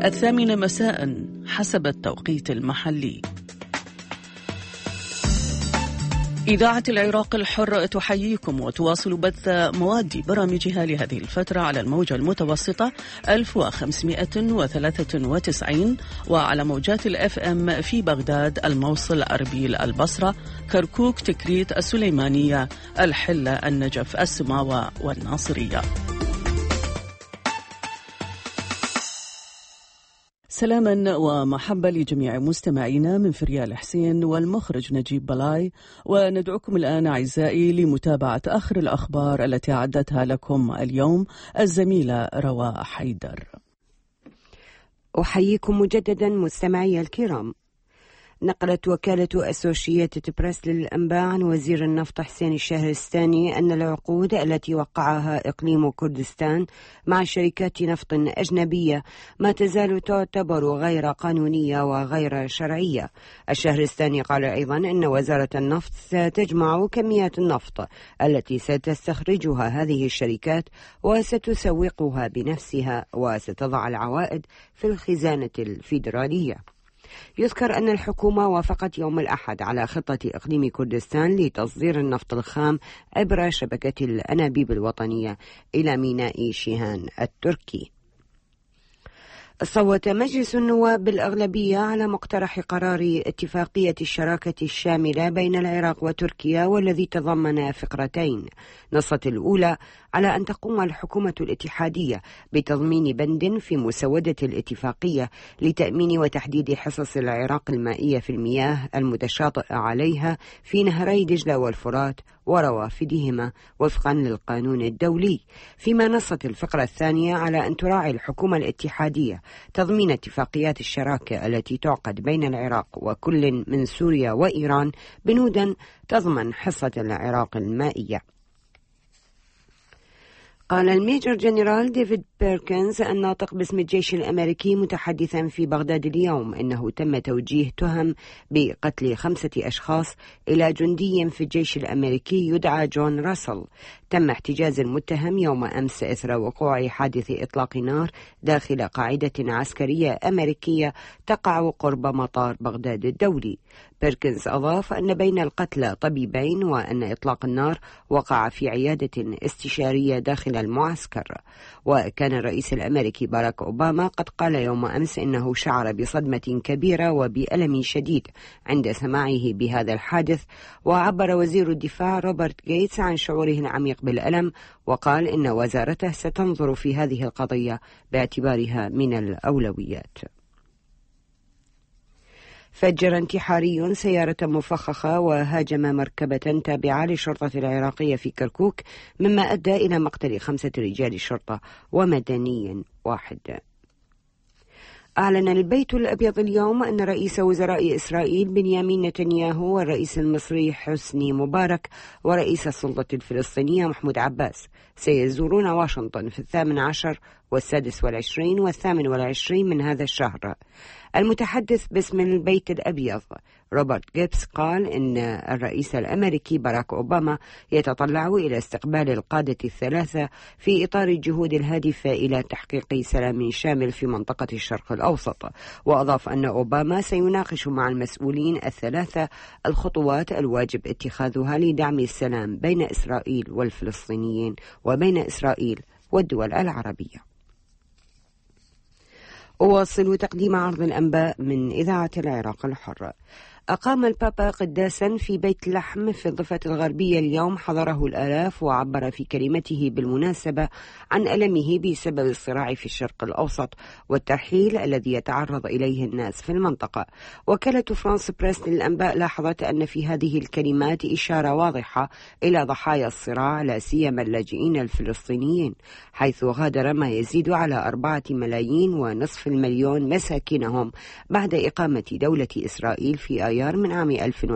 8 مساء حسب التوقيت المحلي. إذاعة العراق الحر تحييكم وتواصل بث مواد برامجها لهذه الفترة على الموجة المتوسطة 1593 وعلى موجات الFM في بغداد، الموصل، أربيل، البصرة، كركوك، تكريت، السليمانية، الحلة، النجف، السماوة والناصرية. سلاما ومحبة لجميع مستمعينا من فريال حسين والمخرج نجيب بلاي، وندعوكم الآن أعزائي لمتابعة آخر الأخبار التي أعدتها لكم اليوم الزميلة رواء حيدر. أحييكم مجددا مستمعي الكرام. نقلت وكالة أسوشيتد بريس للأنباء عن وزير النفط حسين الشهرستاني أن العقود التي وقعها إقليم كردستان مع شركات نفط أجنبية ما تزال تعتبر غير قانونية وغير شرعية. الشهرستاني قال أيضا أن وزارة النفط ستجمع كميات النفط التي ستستخرجها هذه الشركات وستسوقها بنفسها وستضع العوائد في الخزانة الفيدرالية. يذكر أن الحكومة وافقت يوم الأحد على خطة إقليم كردستان لتصدير النفط الخام عبر شبكة الأنابيب الوطنية إلى ميناء شيهان التركي. صوت مجلس النواب بالأغلبية على مقترح قرار اتفاقية الشراكة الشاملة بين العراق وتركيا، والذي تضمن فقرتين. نصت الأولى على أن تقوم الحكومة الاتحادية بتضمين بند في مسودة الاتفاقية لتأمين وتحديد حصص العراق المائية في المياه المتشاطئة عليها في نهري دجلة والفرات وروافدهما وفقا للقانون الدولي. فيما نصت الفقرة الثانية على أن تراعي الحكومة الاتحادية تضمين اتفاقيات الشراكة التي تعقد بين العراق وكل من سوريا وإيران بنودا تضمن حصة العراق المائية. قال الميجر جنرال ديفيد بيركنز الناطق باسم الجيش الأمريكي متحدثا في بغداد اليوم إنه تم توجيه تهم بقتل 5 أشخاص إلى جندي في الجيش الأمريكي يدعى جون راسل. تم احتجاز المتهم يوم أمس إثر وقوع حادث إطلاق نار داخل قاعدة عسكرية أمريكية تقع قرب مطار بغداد الدولي. بيركنز أضاف أن بين القتلى طبيبين وأن إطلاق النار وقع في عيادة استشارية داخل المعسكر. وكان الرئيس الأمريكي باراك أوباما قد قال يوم أمس إنه شعر بصدمة كبيرة وبألم شديد عند سماعه بهذا الحادث. وعبر وزير الدفاع روبرت غيتس عن شعوره العميق بالألم، وقال إن وزارته ستنظر في هذه القضية باعتبارها من الأولويات. فجر انتحاري سيارة مفخخة وهاجم مركبة تابعة للشرطة العراقية في كركوك، مما أدى إلى مقتل 5 رجال شرطة ومدني واحد. أعلن البيت الأبيض اليوم أن رئيس وزراء إسرائيل بنيامين نتنياهو والرئيس المصري حسني مبارك ورئيس السلطة الفلسطينية محمود عباس سيزورون واشنطن في 18 و26 و28 من هذا الشهر. المتحدث باسم البيت الأبيض روبرت جيبس قال إن الرئيس الأمريكي باراك أوباما يتطلع إلى استقبال القادة الثلاثة في إطار الجهود الهادفة إلى تحقيق سلام شامل في منطقة الشرق الأوسط. وأضاف أن أوباما سيناقش مع المسؤولين الثلاثة الخطوات الواجب اتخاذها لدعم السلام بين إسرائيل والفلسطينيين وبين إسرائيل والدول العربية. أواصل تقديم عرض الأنباء من إذاعة العراق الحر. أقام البابا قداسا في بيت لحم في الضفة الغربية اليوم، حضره الآلاف، وعبر في كلمته بالمناسبة عن ألمه بسبب الصراع في الشرق الأوسط والترحيل الذي يتعرض إليه الناس في المنطقة. وكالة فرانس بريس للأنباء لاحظت أن في هذه الكلمات إشارة واضحة إلى ضحايا الصراع، لا سيما اللاجئين الفلسطينيين، حيث غادر ما يزيد على 4.5 ملايين مساكنهم بعد إقامة دولة إسرائيل في آيار من عام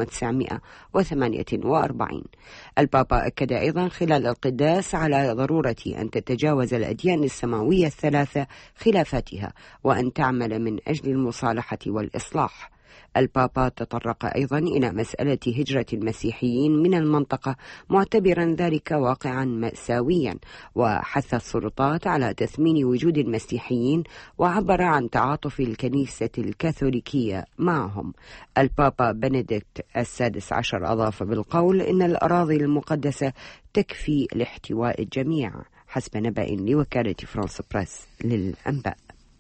1948. البابا أكد أيضا خلال القداس على ضرورة أن تتجاوز الأديان السماوية الثلاثة خلافاتها وأن تعمل من أجل المصالحة والإصلاح. البابا تطرق أيضا إلى مسألة هجرة المسيحيين من المنطقة، معتبرا ذلك واقعا مأساويا، وحث السلطات على تثمين وجود المسيحيين، وعبر عن تعاطف الكنيسة الكاثوليكية معهم. البابا بنديكت ال16 أضاف بالقول إن الأراضي المقدسة تكفي لاحتواء الجميع، حسب نبأ لوكالة فرانس بريس للأنباء.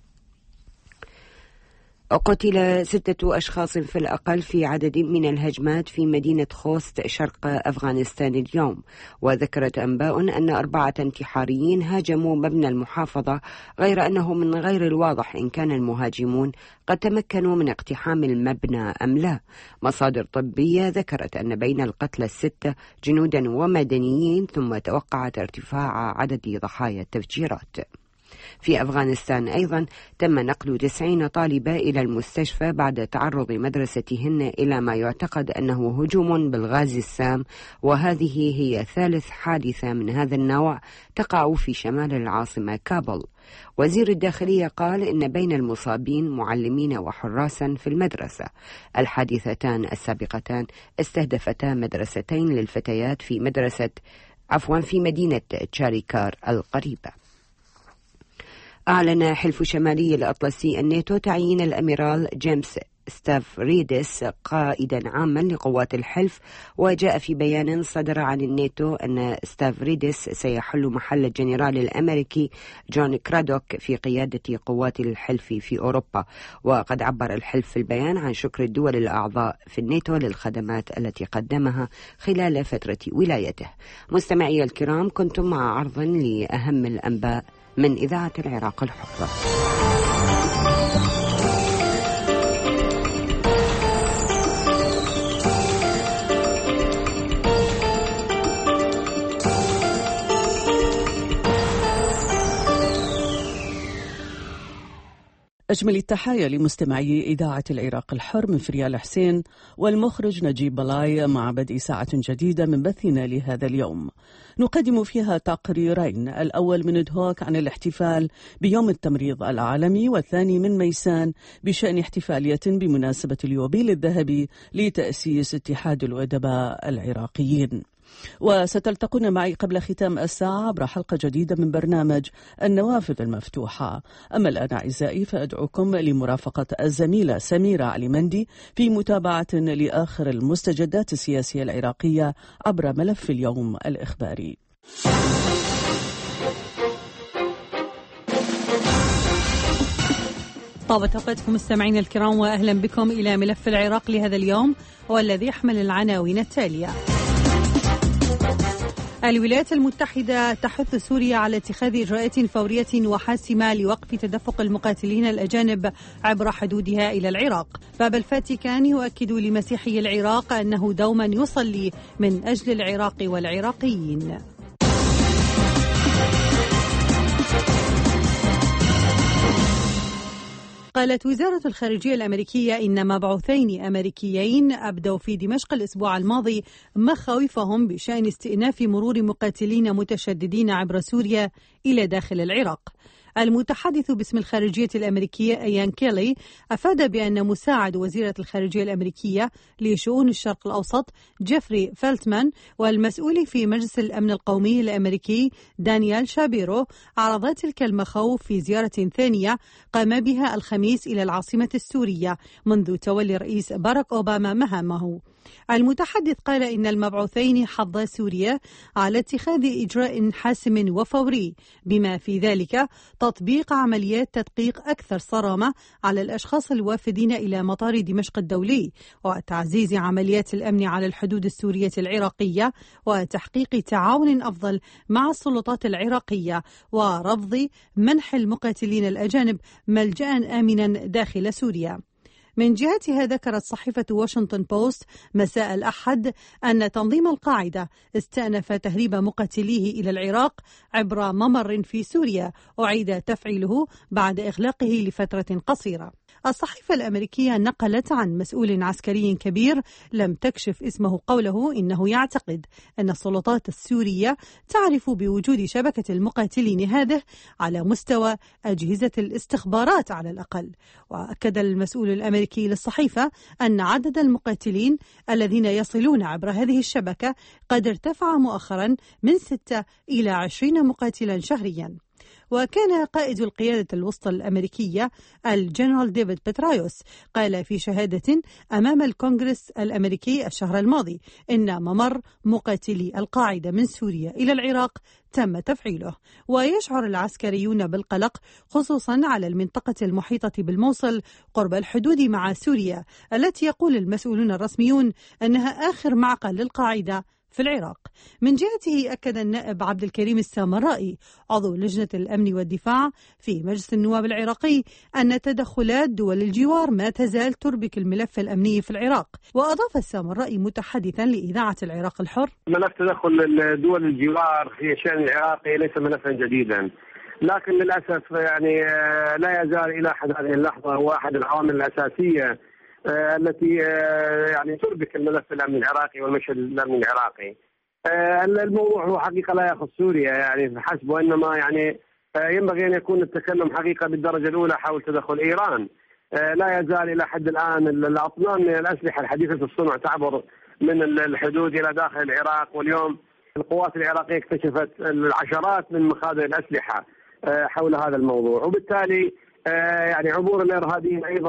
قتل 6 أشخاص في الأقل في عدد من الهجمات في مدينة خوست شرق أفغانستان اليوم، وذكرت أنباء أن 4 انتحاريين هاجموا مبنى المحافظة، غير أنه من غير الواضح إن كان المهاجمون قد تمكنوا من اقتحام المبنى أم لا. مصادر طبية ذكرت أن بين القتلى 6 جنودا ومدنيين، ثم توقعت ارتفاع عدد ضحايا التفجيرات. في أفغانستان أيضا تم نقل 90 طالبة إلى المستشفى بعد تعرض مدرستهن إلى ما يعتقد أنه هجوم بالغاز السام، وهذه هي ثالث حادثة من هذا النوع تقع في شمال العاصمة كابل. وزير الداخلية قال إن بين المصابين معلمين وحراسا في المدرسة. الحادثتان السابقتان استهدفتا مدرستين للفتيات في مدينة تشاريكار القريبة. أعلن حلف شمالي الأطلسي الناتو تعيين الأميرال جيمس ستافريدس قائدا عاما لقوات الحلف، وجاء في بيان صدر عن الناتو أن ستافريدس سيحل محل الجنرال الأمريكي جون كرادوك في قيادة قوات الحلف في أوروبا. وقد عبر الحلف في البيان عن شكر الدول الأعضاء في الناتو للخدمات التي قدمها خلال فترة ولايته. مستمعي الكرام، كنتم مع عرض لأهم الأنباء من إذاعة العراق الحرة. أجمل التحايا لمستمعي إذاعة العراق الحر من فريال حسين والمخرج نجيب بلاي، مع بدء ساعة جديدة من بثنا لهذا اليوم نقدم فيها تقريرين، الأول من دهوك عن الاحتفال بيوم التمريض العالمي، والثاني من ميسان بشأن احتفالية بمناسبة اليوبيل الذهبي لتأسيس اتحاد الأدباء العراقيين. وستلتقون معي قبل ختام الساعة عبر حلقة جديدة من برنامج النوافذ المفتوحة. أما الآن أعزائي فأدعوكم لمرافقة الزميلة سميرة علي مندي في متابعة لآخر المستجدات السياسية العراقية عبر ملف اليوم الإخباري. طابت أوقاتكم مستمعين الكرام، وأهلا بكم إلى ملف العراق لهذا اليوم، والذي يحمل العناوين التالية. الولايات المتحدة تحث سوريا على اتخاذ إجراءات فورية وحاسمة لوقف تدفق المقاتلين الأجانب عبر حدودها إلى العراق. باب الفاتيكان يؤكد لمسيحي العراق أنه دوما يصلي من أجل العراق والعراقيين. قالت وزارة الخارجية الأمريكية إن مبعوثين أمريكيين أبدوا في دمشق الأسبوع الماضي مخاوفهم بشأن استئناف مرور مقاتلين متشددين عبر سوريا إلى داخل العراق. المتحدث باسم الخارجية الأمريكية أيان كيلي أفاد بأن مساعد وزيرة الخارجية الأمريكية لشؤون الشرق الأوسط جيفري فيلتمان والمسؤول في مجلس الأمن القومي الأمريكي دانيال شابيرو عرضا تلك المخاوف في زيارة ثانية قام بها الخميس إلى العاصمة السورية منذ تولي الرئيس باراك أوباما مهامه. المتحدث قال إن المبعوثين حضا سوريا على اتخاذ إجراء حاسم وفوري، بما في ذلك تطبيق عمليات تدقيق أكثر صرامة على الأشخاص الوافدين إلى مطار دمشق الدولي، وتعزيز عمليات الأمن على الحدود السورية العراقية، وتحقيق تعاون أفضل مع السلطات العراقية، ورفض منح المقاتلين الأجانب ملجأ آمنا داخل سوريا. من جهتها ذكرت صحيفة واشنطن بوست مساء الأحد أن تنظيم القاعدة استأنف تهريب مقاتليه إلى العراق عبر ممر في سوريا أعيد تفعيله بعد إغلاقه لفترة قصيرة. الصحيفة الأمريكية نقلت عن مسؤول عسكري كبير لم تكشف اسمه قوله إنه يعتقد أن السلطات السورية تعرف بوجود شبكة المقاتلين هذه على مستوى أجهزة الاستخبارات على الأقل. وأكد المسؤول الأمريكي للصحيفة أن عدد المقاتلين الذين يصلون عبر هذه الشبكة قد ارتفع مؤخرا من 6 إلى 20 مقاتلا شهريا. وكان قائد القيادة الوسطى الأمريكية الجنرال ديفيد بترايوس قال في شهادة أمام الكونغرس الأمريكي الشهر الماضي إن ممر مقاتلي القاعدة من سوريا إلى العراق تم تفعيله. ويشعر العسكريون بالقلق خصوصا على المنطقة المحيطة بالموصل قرب الحدود مع سوريا، التي يقول المسؤولون الرسميون أنها آخر معقل للقاعدة في العراق. من جهته أكد النائب عبد الكريم السامرائي عضو لجنة الأمن والدفاع في مجلس النواب العراقي أن تدخلات دول الجوار ما تزال تربك الملف الأمني في العراق. وأضاف السامرائي متحدثا لإذاعة العراق الحر: ملف تدخل دول الجوار في الشأن العراقي ليس ملفا جديدا، لكن للأسف لا يزال إلى حد هذه اللحظة هو أحد العوامل الأساسية التي تربك الملف الأمني العراقي والمشهد الأمني العراقي. الموضوع هو حقيقة لا يخص سوريا فحسب، وإنما ينبغي أن يكون التكلم حقيقة بالدرجة الأولى حول تدخل إيران. لا يزال إلى حد الآن الأطنان من الأسلحة الحديثة الصنع تعبر من الحدود إلى داخل العراق، واليوم القوات العراقية اكتشفت العشرات من مخازن الأسلحة حول هذا الموضوع، وبالتالي عبور الإرهابيين أيضا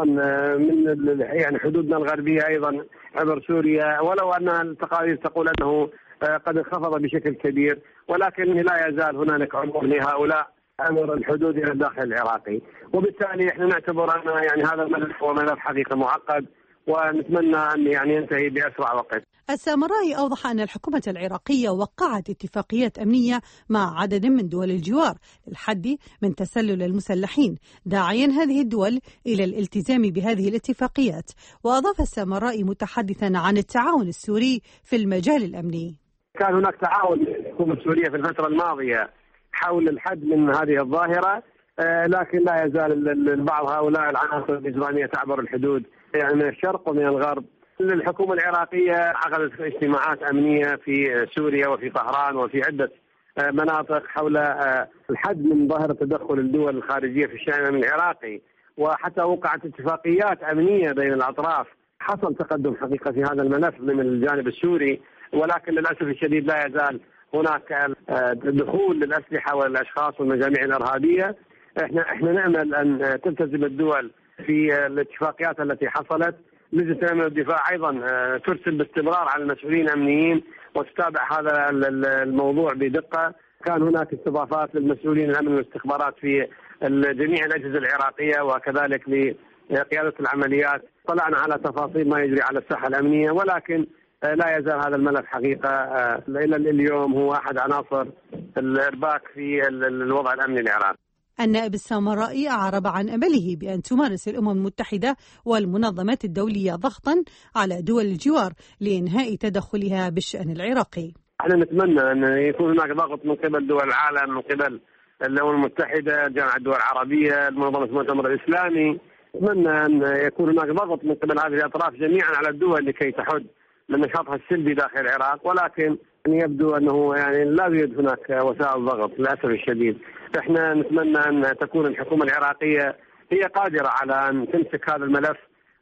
من حدودنا الغربية أيضا عبر سوريا، ولو أن التقارير تقول أنه قد انخفض بشكل كبير، ولكن لا يزال هنالك عبور لهؤلاء عبر الحدود إلى الداخل العراقي. وبالتالي احنا نعتبر أن هذا الملف هو ملف حقيقة معقد، ونتمنى أن ينتهي بأسرع وقت. السامرائي أوضح أن الحكومة العراقية وقعت اتفاقيات أمنية مع عدد من دول الجوار للحد من تسلل المسلحين، داعيا هذه الدول إلى الالتزام بهذه الاتفاقيات. وأضاف السامرائي متحدثا عن التعاون السوري في المجال الأمني: كان هناك تعاون من الحكومة السورية في الفترة الماضية حول الحد من هذه الظاهرة، لكن لا يزال بعض هؤلاء العناصر الإجرامية تعبر الحدود من الشرق ومن الغرب. الحكومة العراقية عقدت اجتماعات أمنية في سوريا وفي طهران وفي عدة مناطق حول الحد من ظاهرة تدخل الدول الخارجية في الشأن العراقي، وحتى وقعت اتفاقيات أمنية بين الأطراف. حصل تقدم حقيقة في هذا الملف من الجانب السوري، ولكن للأسف الشديد لا يزال هناك دخول للأسلحة والأشخاص والمجاميع الإرهابية. احنا نأمل أن تلتزم الدول في الاتفاقيات التي حصلت. لجنة الأمن والدفاع أيضا ترسل باستمرار على المسؤولين الأمنيين وتتابع هذا الموضوع بدقة. كان هناك استضافات للمسؤولين الأمن والاستخبارات في جميع الأجهزة العراقية وكذلك لقيادة العمليات. طلعنا على تفاصيل ما يجري على الساحة الأمنية، ولكن لا يزال هذا الملف حقيقة إلى اليوم هو أحد عناصر الإرباك في الوضع الأمني العراقي. النائب السامرائي أعرب عن أمله بأن تمارس الأمم المتحدة والمنظمات الدولية ضغطا على دول الجوار لإنهاء تدخلها بالشأن العراقي. احنا نتمنى أن يكون هناك ضغط من قبل دول العالم، من قبل الأمم المتحدة، جامعة الدول العربية، منظمة المؤتمر الإسلامي. نتمنى أن يكون هناك ضغط من قبل هذه الأطراف جميعا على الدول لكي تحد من نشاطها السلبي داخل العراق، ولكن يبدو أنه لا يوجد هناك وسائل ضغط للأسف الشديد. احنا نتمنى أن تكون الحكومة العراقية هي قادرة على أن تمسك هذا الملف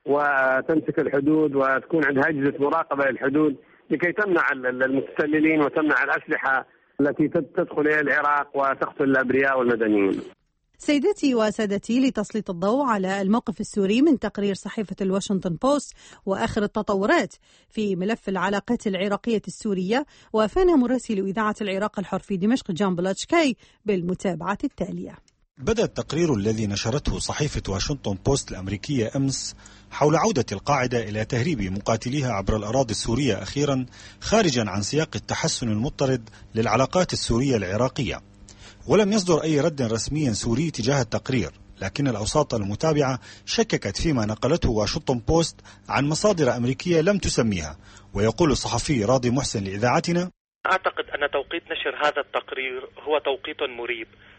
وتمسك الحدود وتكون عندها أجهزة مراقبة للحدود لكي تمنع المتسللين وتمنع الأسلحة التي تدخل إلى العراق وتقتل الأبرياء والمدنيين. سيدتي وسادتي، لتسليط الضوء على الموقف السوري من تقرير صحيفة الواشنطن بوست وآخر التطورات في ملف العلاقات العراقية السورية، وافانا مراسل إذاعة العراق الحر في دمشق جان بلاتشكاي بالمتابعة التالية. بدأ التقرير الذي نشرته صحيفة واشنطن بوست الأمريكية أمس حول عودة القاعدة إلى تهريب مقاتليها عبر الأراضي السورية أخيرا خارجا عن سياق التحسن المضطرد للعلاقات السورية العراقية. ولم يصدر أي رد رسمي سوري تجاه التقرير، لكن الأوساط المتابعة شككت فيما نقلته واشنطن بوست عن مصادر أمريكية لم تسميها. ويقول الصحفي راضي محسن لإذاعتنا: أعتقد أن توقيت نشر هذا التقرير هو توقيت مريب،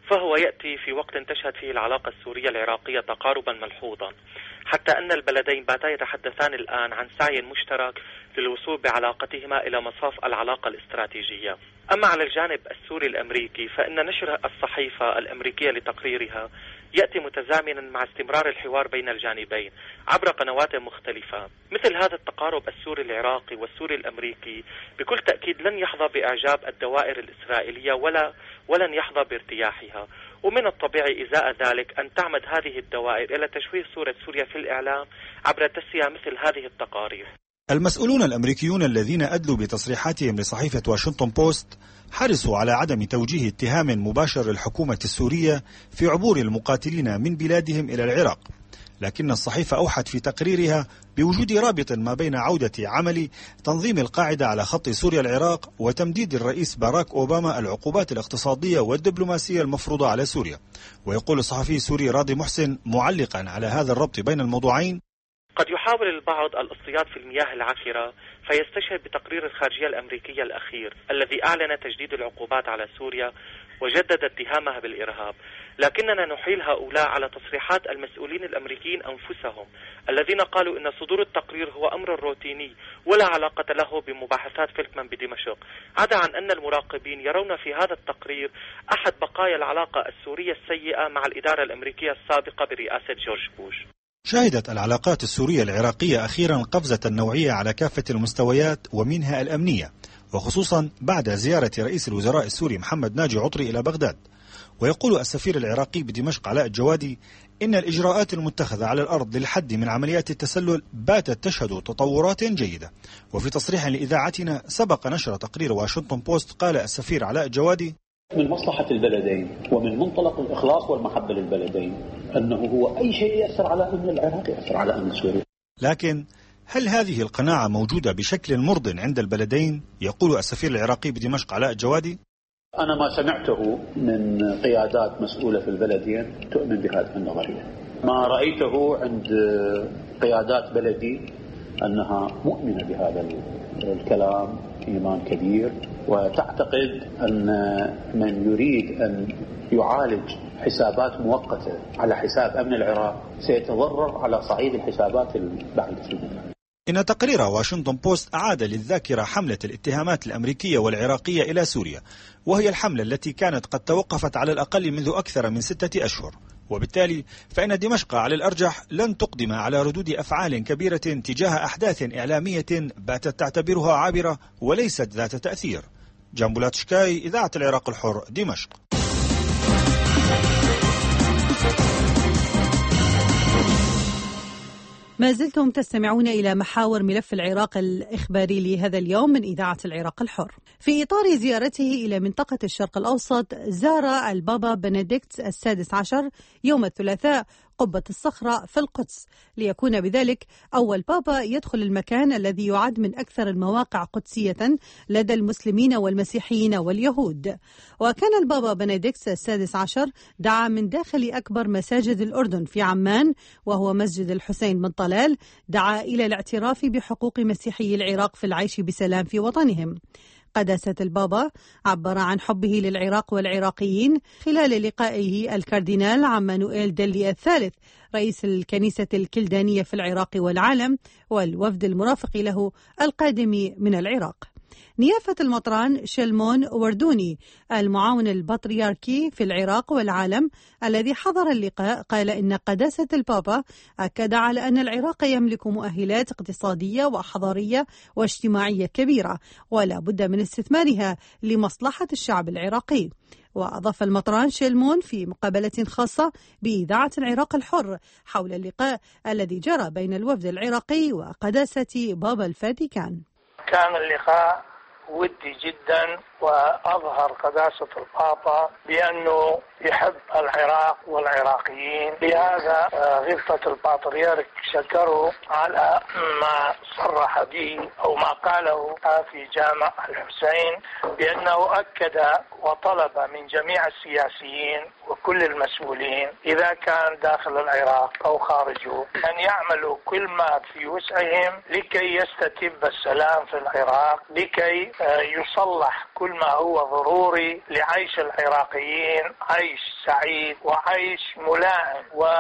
فهو يأتي في وقت تشهد فيه العلاقة السورية العراقية تقاربا ملحوظا، حتى أن البلدين باتا يتحدثان الآن عن سعي مشترك للوصول بعلاقتهما إلى مصاف العلاقة الاستراتيجية. أما على الجانب السوري الأمريكي فإن نشر الصحيفة الأمريكية لتقريرها يأتي متزامنا مع استمرار الحوار بين الجانبين عبر قنوات مختلفة. مثل هذا التقارب السوري العراقي والسوري الأمريكي بكل تأكيد لن يحظى بإعجاب الدوائر الإسرائيلية ولن يحظى بارتياحها، ومن الطبيعي إزاء ذلك أن تعمد هذه الدوائر إلى تشويه صورة سوريا في الإعلام عبر تسيير مثل هذه التقارير. المسؤولون الأمريكيون الذين أدلوا بتصريحاتهم لصحيفة واشنطن بوست حرصوا على عدم توجيه اتهام مباشر للحكومة السورية في عبور المقاتلين من بلادهم إلى العراق، لكن الصحيفة أوحت في تقريرها بوجود رابط ما بين عودة عمل تنظيم القاعدة على خط سوريا العراق وتمديد الرئيس باراك أوباما العقوبات الاقتصادية والدبلوماسية المفروضة على سوريا. ويقول الصحفي السوري راضي محسن معلقا على هذا الربط بين الموضوعين: قد يحاول البعض الاصطياد في المياه العكرة فيستشهد بتقرير الخارجية الأمريكية الأخير الذي أعلن تجديد العقوبات على سوريا وجدد اتهامها بالإرهاب، لكننا نحيل هؤلاء على تصريحات المسؤولين الأمريكيين أنفسهم الذين قالوا إن صدور التقرير هو أمر روتيني ولا علاقة له بمباحثات فيلتمان بدمشق، عدا عن أن المراقبين يرون في هذا التقرير أحد بقايا العلاقة السورية السيئة مع الإدارة الأمريكية السابقة برئاسة جورج بوش. شهدت العلاقات السورية العراقية أخيرا قفزة نوعية على كافة المستويات ومنها الأمنية، وخصوصا بعد زيارة رئيس الوزراء السوري محمد ناجي عطري إلى بغداد. ويقول السفير العراقي بدمشق علاء الجوادي إن الإجراءات المتخذة على الأرض للحد من عمليات التسلل باتت تشهد تطورات جيدة. وفي تصريح لإذاعتنا سبق نشر تقرير واشنطن بوست قال السفير علاء الجوادي: من مصلحة البلدين ومن منطلق الإخلاص والمحبة للبلدين أنه هو أي شيء يأثر على أمن العراق يأثر على أمن سوريا. لكن هل هذه القناعة موجودة بشكل مرضٍ عند البلدين؟ يقول السفير العراقي بدمشق علاء الجوادي: أنا ما سمعته من قيادات مسؤولة في البلدين تؤمن بهذه النظرية. ما رأيته عند قيادات بلدي أنها مؤمنة بهذا الكلام إيمان كبير، وتعتقد أن من يريد أن يعالج حسابات مؤقتة على حساب أمن العراق سيتضرر على صعيد الحسابات البعيدة في المدى. إن تقرير واشنطن بوست أعاد للذاكرة حملة الاتهامات الأمريكية والعراقية إلى سوريا، وهي الحملة التي كانت قد توقفت على الأقل منذ أكثر من 6 أشهر، وبالتالي فإن دمشق على الأرجح لن تقدم على ردود أفعال كبيرة تجاه أحداث إعلامية باتت تعتبرها عابرة وليست ذات تأثير. جنبولات شكاي، إذاعة العراق الحر، دمشق. ما زلتم تستمعون إلى محاور ملف العراق الإخباري لهذا اليوم من إذاعة العراق الحر. في إطار زيارته إلى منطقة الشرق الأوسط، زار البابا بنديكت ال16 يوم الثلاثاء قبة الصخرة في القدس، ليكون بذلك أول بابا يدخل المكان الذي يعد من أكثر المواقع قدسية لدى المسلمين والمسيحيين واليهود. وكان البابا بنديكت ال16 دعا من داخل أكبر مساجد الأردن في عمان، وهو مسجد الحسين بن طلال، دعا إلى الاعتراف بحقوق مسيحي العراق في العيش بسلام في وطنهم. قداسة البابا عبر عن حبه للعراق والعراقيين خلال لقائه الكاردينال عمانوئيل ديلي الثالث رئيس الكنيسة الكلدانية في العراق والعالم والوفد المرافق له القادم من العراق. نيافة المطران شلمون وردوني المعاون البطريركي في العراق والعالم الذي حضر اللقاء قال إن قداسة البابا أكد على أن العراق يملك مؤهلات اقتصادية وحضارية واجتماعية كبيرة ولا بد من استثمارها لمصلحة الشعب العراقي. وأضاف المطران شيلمون في مقابلة خاصة بإذاعة العراق الحر حول اللقاء الذي جرى بين الوفد العراقي وقداسة بابا الفاتيكان. كان اللقاء ودي جدا، وأظهر قداسة البابا بأنه يحب العراق والعراقيين. لهذا غرفة البطريرك شكره على ما صرح به أو ما قاله في جامع الحسين، بأنه أكد وطلب من جميع السياسيين وكل المسؤولين إذا كان داخل العراق أو خارجه أن يعملوا كل ما في وسعهم لكي يستتب السلام في العراق، لكي يصلح كل ما هو ضروري لعيش العراقيين عيش سعيد وعيش ملائم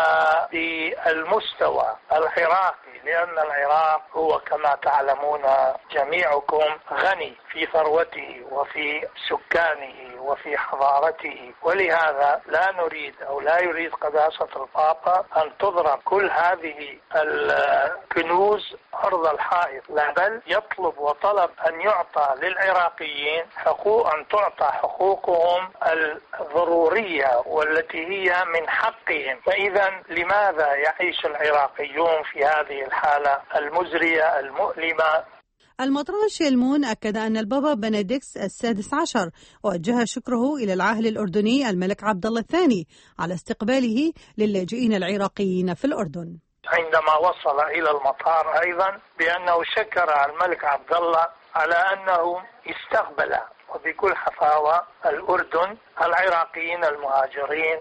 وبالمستوى العراقي، لأن العراق هو كما تعلمون جميعكم غني في ثروته وفي سكانه وفي حضارته، ولهذا لا نريد أو لا يريد قداسة البابا أن تضرب كل هذه الكنوز أرض الحائط، لا بل يطلب وطلب أن يعطى للعراقيين حقوق، أن تعطى حقوقهم الضرورية والتي هي من حقهم. فإذا لماذا يعيش العراقيون في هذه الحالة المزرية المؤلمة؟ المطران شيلمون أكد أن البابا بنديكس السادس عشر وجه شكره إلى العاهل الأردني الملك عبد الله الثاني على استقباله للاجئين العراقيين في الأردن. عندما وصل إلى المطار أيضا بأنه شكر الملك عبد الله على أنه استقبل وبكل حفاوة الأردن العراقيين المهاجرين،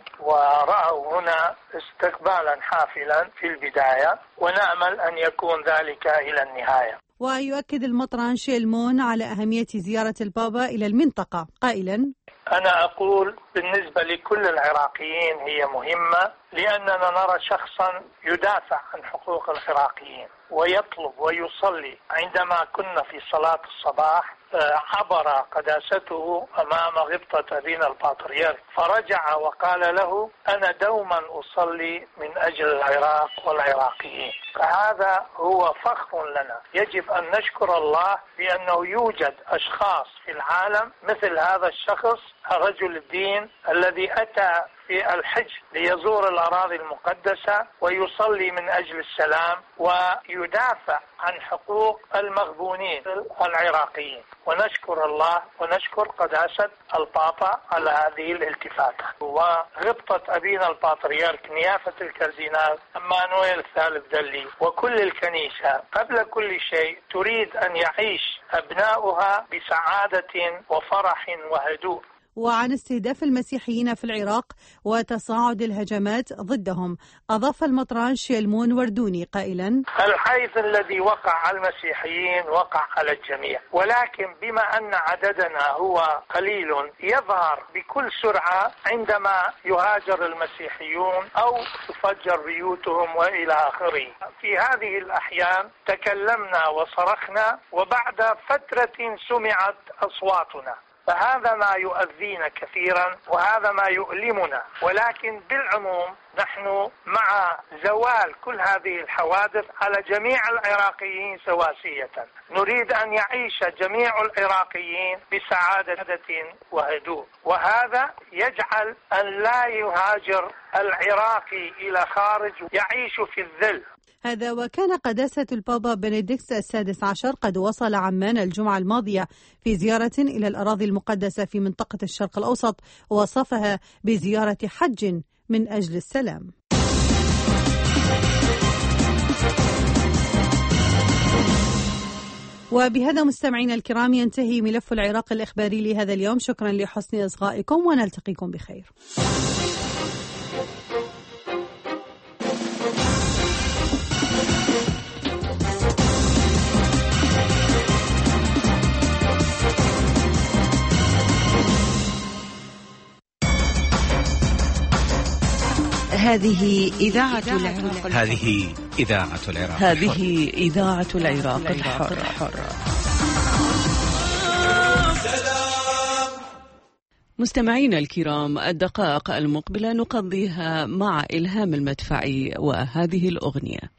ورأوا هنا استقبالا حافلا في البداية، ونأمل أن يكون ذلك إلى النهاية. ويؤكد المطران شيلمون على أهمية زيارة البابا إلى المنطقة قائلا: أنا أقول بالنسبة لكل العراقيين هي مهمة، لأننا نرى شخصا يدافع عن حقوق العراقيين ويطلب ويصلي. عندما كنا في صلاة الصباح عبر قداسته أمام غبطة أبينا البطريرك فرجع وقال له: أنا دوما أصلي من أجل العراق والعراقيين. فهذا هو فخر لنا، يجب أن نشكر الله بأنه يوجد أشخاص في العالم مثل هذا الشخص رجل الدين الذي أتى في الحج ليزور الأراضي المقدسة ويصلي من أجل السلام ويدافع عن حقوق المغبونين العراقيين. ونشكر الله ونشكر قداسة البابا على هذه الالتفاتة. وغبطة أبينا البطريرك نيافة الكاردينال مانويل الثالث دلي وكل الكنيسة قبل كل شيء تريد أن يعيش أبناؤها بسعادة وفرح وهدوء. وعن استهداف المسيحيين في العراق وتصاعد الهجمات ضدهم أضاف المطران شيلمون وردوني قائلا: الحيث الذي وقع على المسيحيين وقع على الجميع، ولكن بما أن عددنا هو قليل يظهر بكل سرعة عندما يهاجر المسيحيون أو تفجر بيوتهم وإلى آخره. في هذه الأحيان تكلمنا وصرخنا، وبعد فترة سمعت أصواتنا، فهذا ما يؤذينا كثيرا وهذا ما يؤلمنا. ولكن بالعموم نحن مع زوال كل هذه الحوادث على جميع العراقيين سواسية. نريد أن يعيش جميع العراقيين بسعادة وهدوء، وهذا يجعل أن لا يهاجر العراقي إلى خارج يعيش في الذل. هذا وكان قداسة البابا بنديكس السادس عشر قد وصل عمان الجمعة الماضية في زيارة إلى الأراضي المقدسة في منطقة الشرق الأوسط، ووصفها بزيارة حج من أجل السلام. وبهذا مستمعينا الكرام ينتهي ملف العراق الإخباري لهذا اليوم. شكرا لحسن إصغائكم ونلتقيكم بخير. هذه إذاعة العراق. هذه إذاعة العراق. هذه إذاعة العراق الحر. مستمعينا الكرام، الدقائق المقبلة نقضيها مع إلهام المدفعي وهذه الأغنية.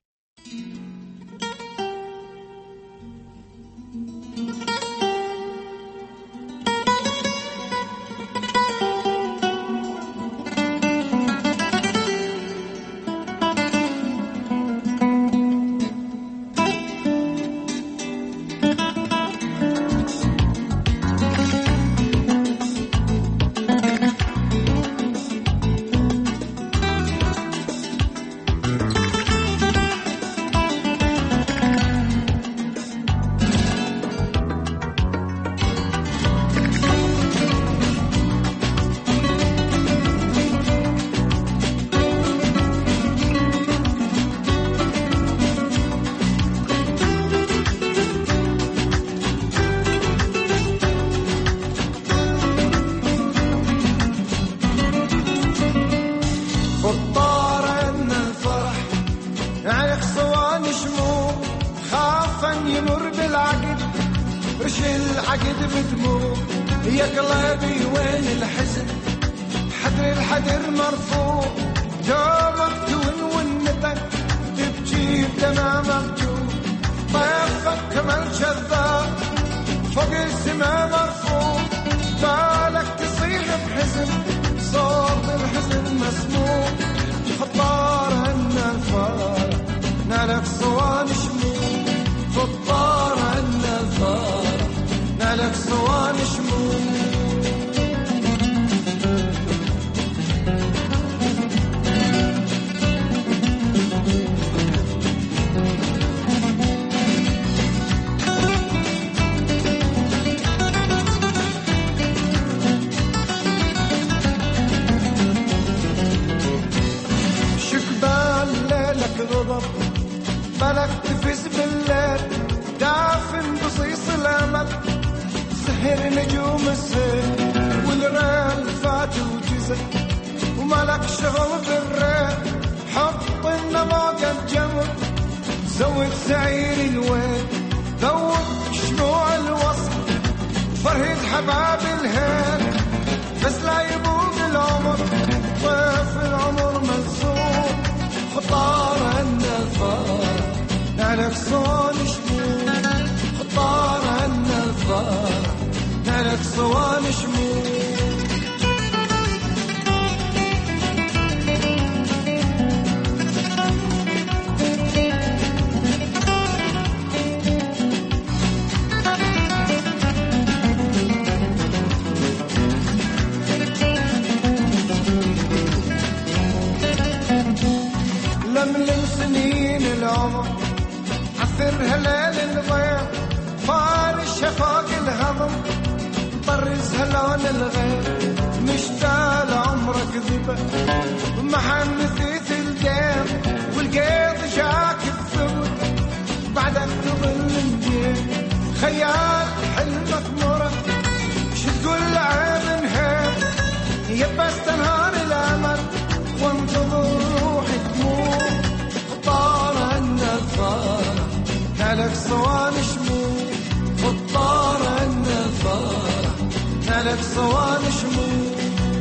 العقد بدموع يا قلبي وين الحزن حدر الحدر مرفوع جابك تون والنبك تبكي بدمع مفتوح طيفك كمان شذاب فوق السما مرفوع بالك تصيح بحزن صوت الحزن مسموع خطار عنا الفارق نالك صوان شموع خطار عنا الفارق نالك صوان شموع غضب بلك تفز بالليل دافن بصيص الامل سهر نجوم السيل والريل فات وجزل وملك شغل بالريل حط النماق الجمر زود سعير الويل ذوب شموع الوصل فرهد حباب الهيل بس لا يبوق العمر طيف العمر ملزوم خطار عنا الفارق نالك صوان شموع خطار عنا الفارق نالك صوان شموع لملم سنين العمر عثرها ليل الضياء فارش فوق الهضم طرزها لون الغير مشتاق عمرك ذبة ومحنثيث الجيم والقيض جاك الثبت بعدك تظل الجيم خيال حلمك مرة شو تقول عيب نهيب يبس تنهار الأمل وانتظر روحي تموت خطار عنا الفارق نالك صوان شموع خطار عنا الفارق نالك صوان شموع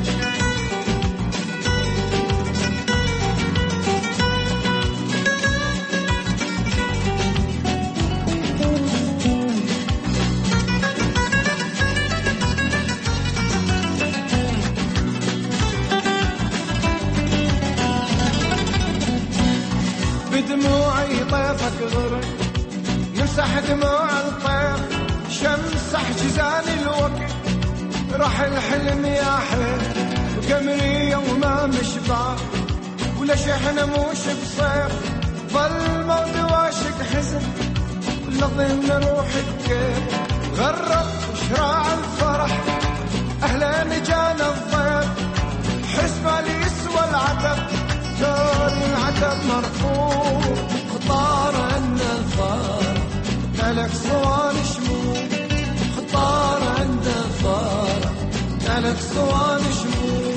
بدموعي طيفك غرق مسح دموع الطيف شمسح جزان الوقت راح الحلم يا حيل وقمري وما مشبع ولا شحن موش بصيف ظل موت واشك حزن ولا ظن روحك كيف غرب شراع الفرح أهلا جانا الضيف حسب لي يسوى العتب دار العتب مرفوع خطار عنا الفارق نالك صوان شموع خطار عنا الفارق نالك صوان شموع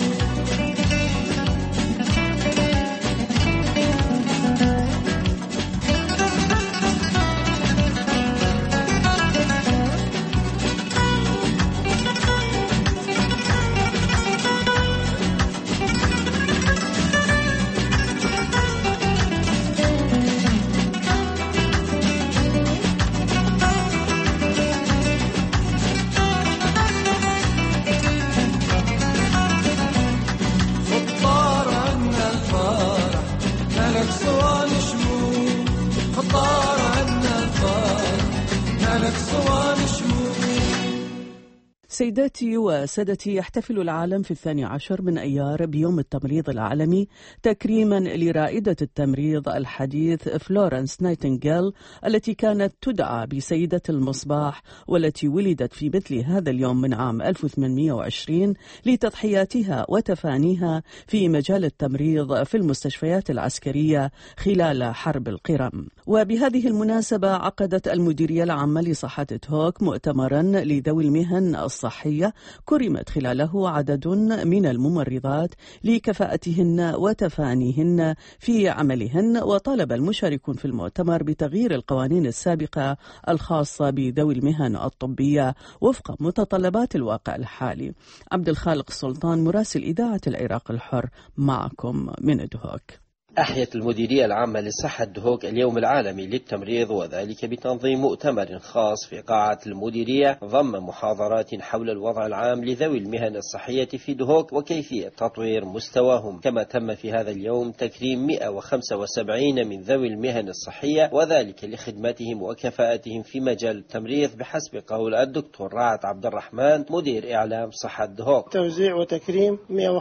سيداتي وسادتي، يحتفل العالم في 12 من أيار بيوم التمريض العالمي تكريما لرائدة التمريض الحديث فلورنس نايتنغيل التي كانت تدعى بسيدة المصباح، والتي ولدت في مثل هذا اليوم من عام 1820 لتضحياتها وتفانيها في مجال التمريض في المستشفيات العسكرية خلال حرب القرم. وبهذه المناسبة عقدت المديرية العامة لصحة هوك مؤتمرا لذوي المهن الصحية صحية كرمت خلاله عدد من الممرضات لكفاءتهن وتفانيهن في عملهن. وطالب المشاركون في المؤتمر بتغيير القوانين السابقة الخاصة بذوي المهن الطبية وفق متطلبات الواقع الحالي. عبد الخالق السلطان مراسل إذاعة العراق الحر معكم من دهوك. أحيت المديرية العامة للصحة دهوك اليوم العالمي للتمريض، وذلك بتنظيم مؤتمر خاص في قاعة المديرية ضم محاضرات حول الوضع العام لذوي المهن الصحية في دهوك وكيفية تطوير مستواهم. كما تم في هذا اليوم تكريم 175 من ذوي المهن الصحية، وذلك لخدمتهم وكفاءتهم في مجال التمريض بحسب قول الدكتور رعد عبد الرحمن مدير إعلام صحة دهوك. توزيع وتكريم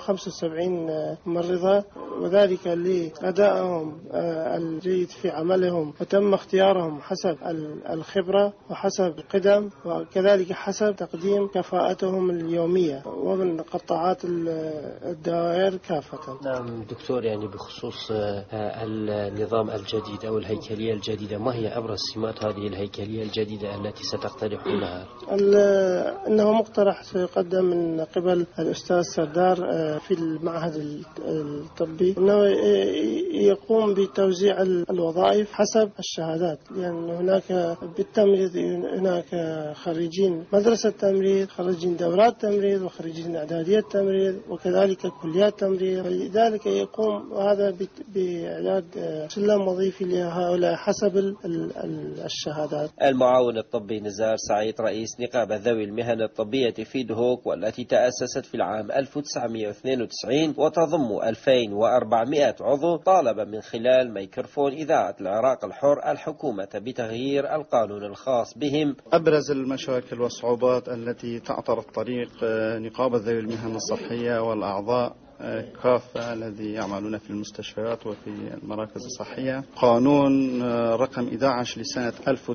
175 ممرضة، وذلك أدائهم الجيد في عملهم، وتم اختيارهم حسب الخبرة وحسب القدم، وكذلك حسب تقديم كفاءتهم اليومية ومن قطاعات الدوائر كافة. نعم دكتور، يعني بخصوص النظام الجديد أو الهيكلية الجديدة، ما هي أبرز سمات هذه الهيكلية الجديدة التي ستقترحونها؟ إنه مقترح سيقدم من قبل الأستاذ سردار في المعهد الطبي، إنه يقوم بتوزيع الوظائف حسب الشهادات، لأن هناك بالتمريض هناك خريجين مدرسة تمريض، خريجين دورات تمريض، وخريجين إعدادية تمريض، وكذلك كليات تمريض. لذلك يقوم هذا بإعداد سلم وظيفي لهؤلاء حسب الشهادات. المعاون الطبي نزار سعيد رئيس نقابة ذوي المهن الطبية في دهوك، والتي تأسست في العام 1992 وتضم 2400 عضو، طالب من خلال ميكروفون إذاعة العراق الحر الحكومة بتغيير القانون الخاص بهم. أبرز المشاكل والصعوبات التي تعترض طريق نقابة ذوي المهن الصحية والأعضاء كافة الذي يعملون في المستشفيات وفي المراكز الصحية، قانون رقم 11 لسنة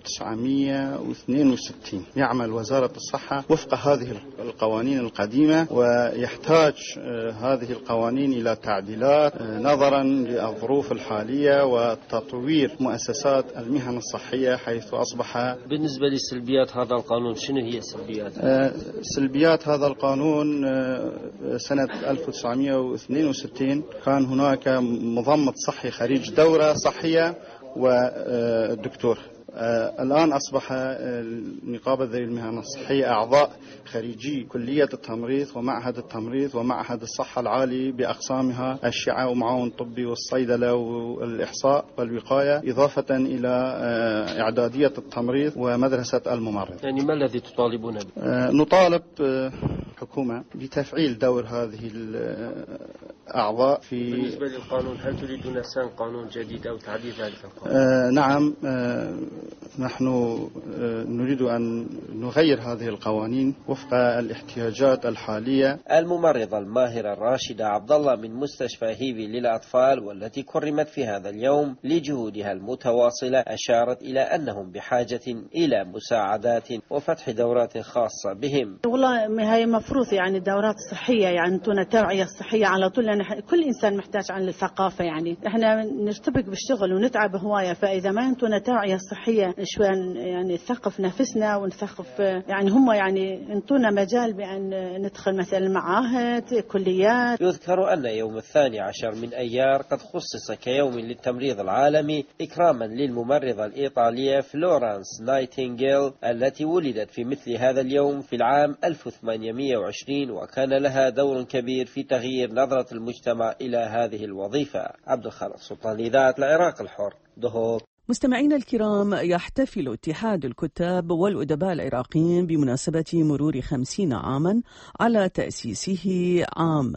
1962 يعمل وزارة الصحة وفق هذه القوانين القديمة، ويحتاج هذه القوانين إلى تعديلات نظرا للظروف الحالية وتطوير مؤسسات المهن الصحية، حيث أصبح. بالنسبة لسلبيات هذا القانون، شنو هي سلبيات؟ سلبيات هذا القانون سنة 1962 كان هناك مضمت صحي خريج دورة صحية والدكتور. الآن أصبح نقابة ذوي المهن الصحية أعضاء خريجي كلية التمريض ومعهد التمريض ومعهد الصحة العالي بأقسامها الشعة ومعاون طبي والصيدلة والإحصاء والوقاية، إضافة إلى إعدادية التمريض ومدرسة الممرض. يعني ما الذي تطالبون به؟ نطالب حكومة بتفعيل دور هذه الأعضاء في. بالنسبة للقانون، هل تريدون سن قانون جديد أو تعديل ذلك القانون؟ نعم، نحن نريد أن نغير هذه القوانين وفق الاحتياجات الحالية. الممرضة الماهرة الراشدة عبد الله من مستشفى هيفي للأطفال، والتي كرمت في هذا اليوم لجهودها المتواصلة، أشارت إلى أنهم بحاجة إلى مساعدات وفتح دورات خاصة بهم. والله هي مفروض يعني الدورات الصحية، يعني انتونا التوعية الصحية على طول، لأن كل إنسان محتاج عن الثقافة، يعني احنا نرتبك بالشغل ونتعب هواية، فإذا ما انتونا التوعية الصحية شوي يعني نثقف نفسنا ونثقف، يعني هم يعني انتونا مجال بأن ندخل مثلا معاهد كليات. يذكر أن يوم 12 من أيار قد خصص كيوم للتمريض العالمي إكراما للممرضة الإيطالية فلورانس نايتنجيل، التي ولدت في مثل هذا اليوم في العام 1820، وكان لها دور كبير في تغيير نظرة المجتمع إلى هذه الوظيفة. عبد الخالق السلطان، إذاعة العراق الحر، دهوك. مستمعينا الكرام، يحتفل اتحاد الكتاب والأدباء العراقيين بمناسبة مرور 50 عاما على تأسيسه عام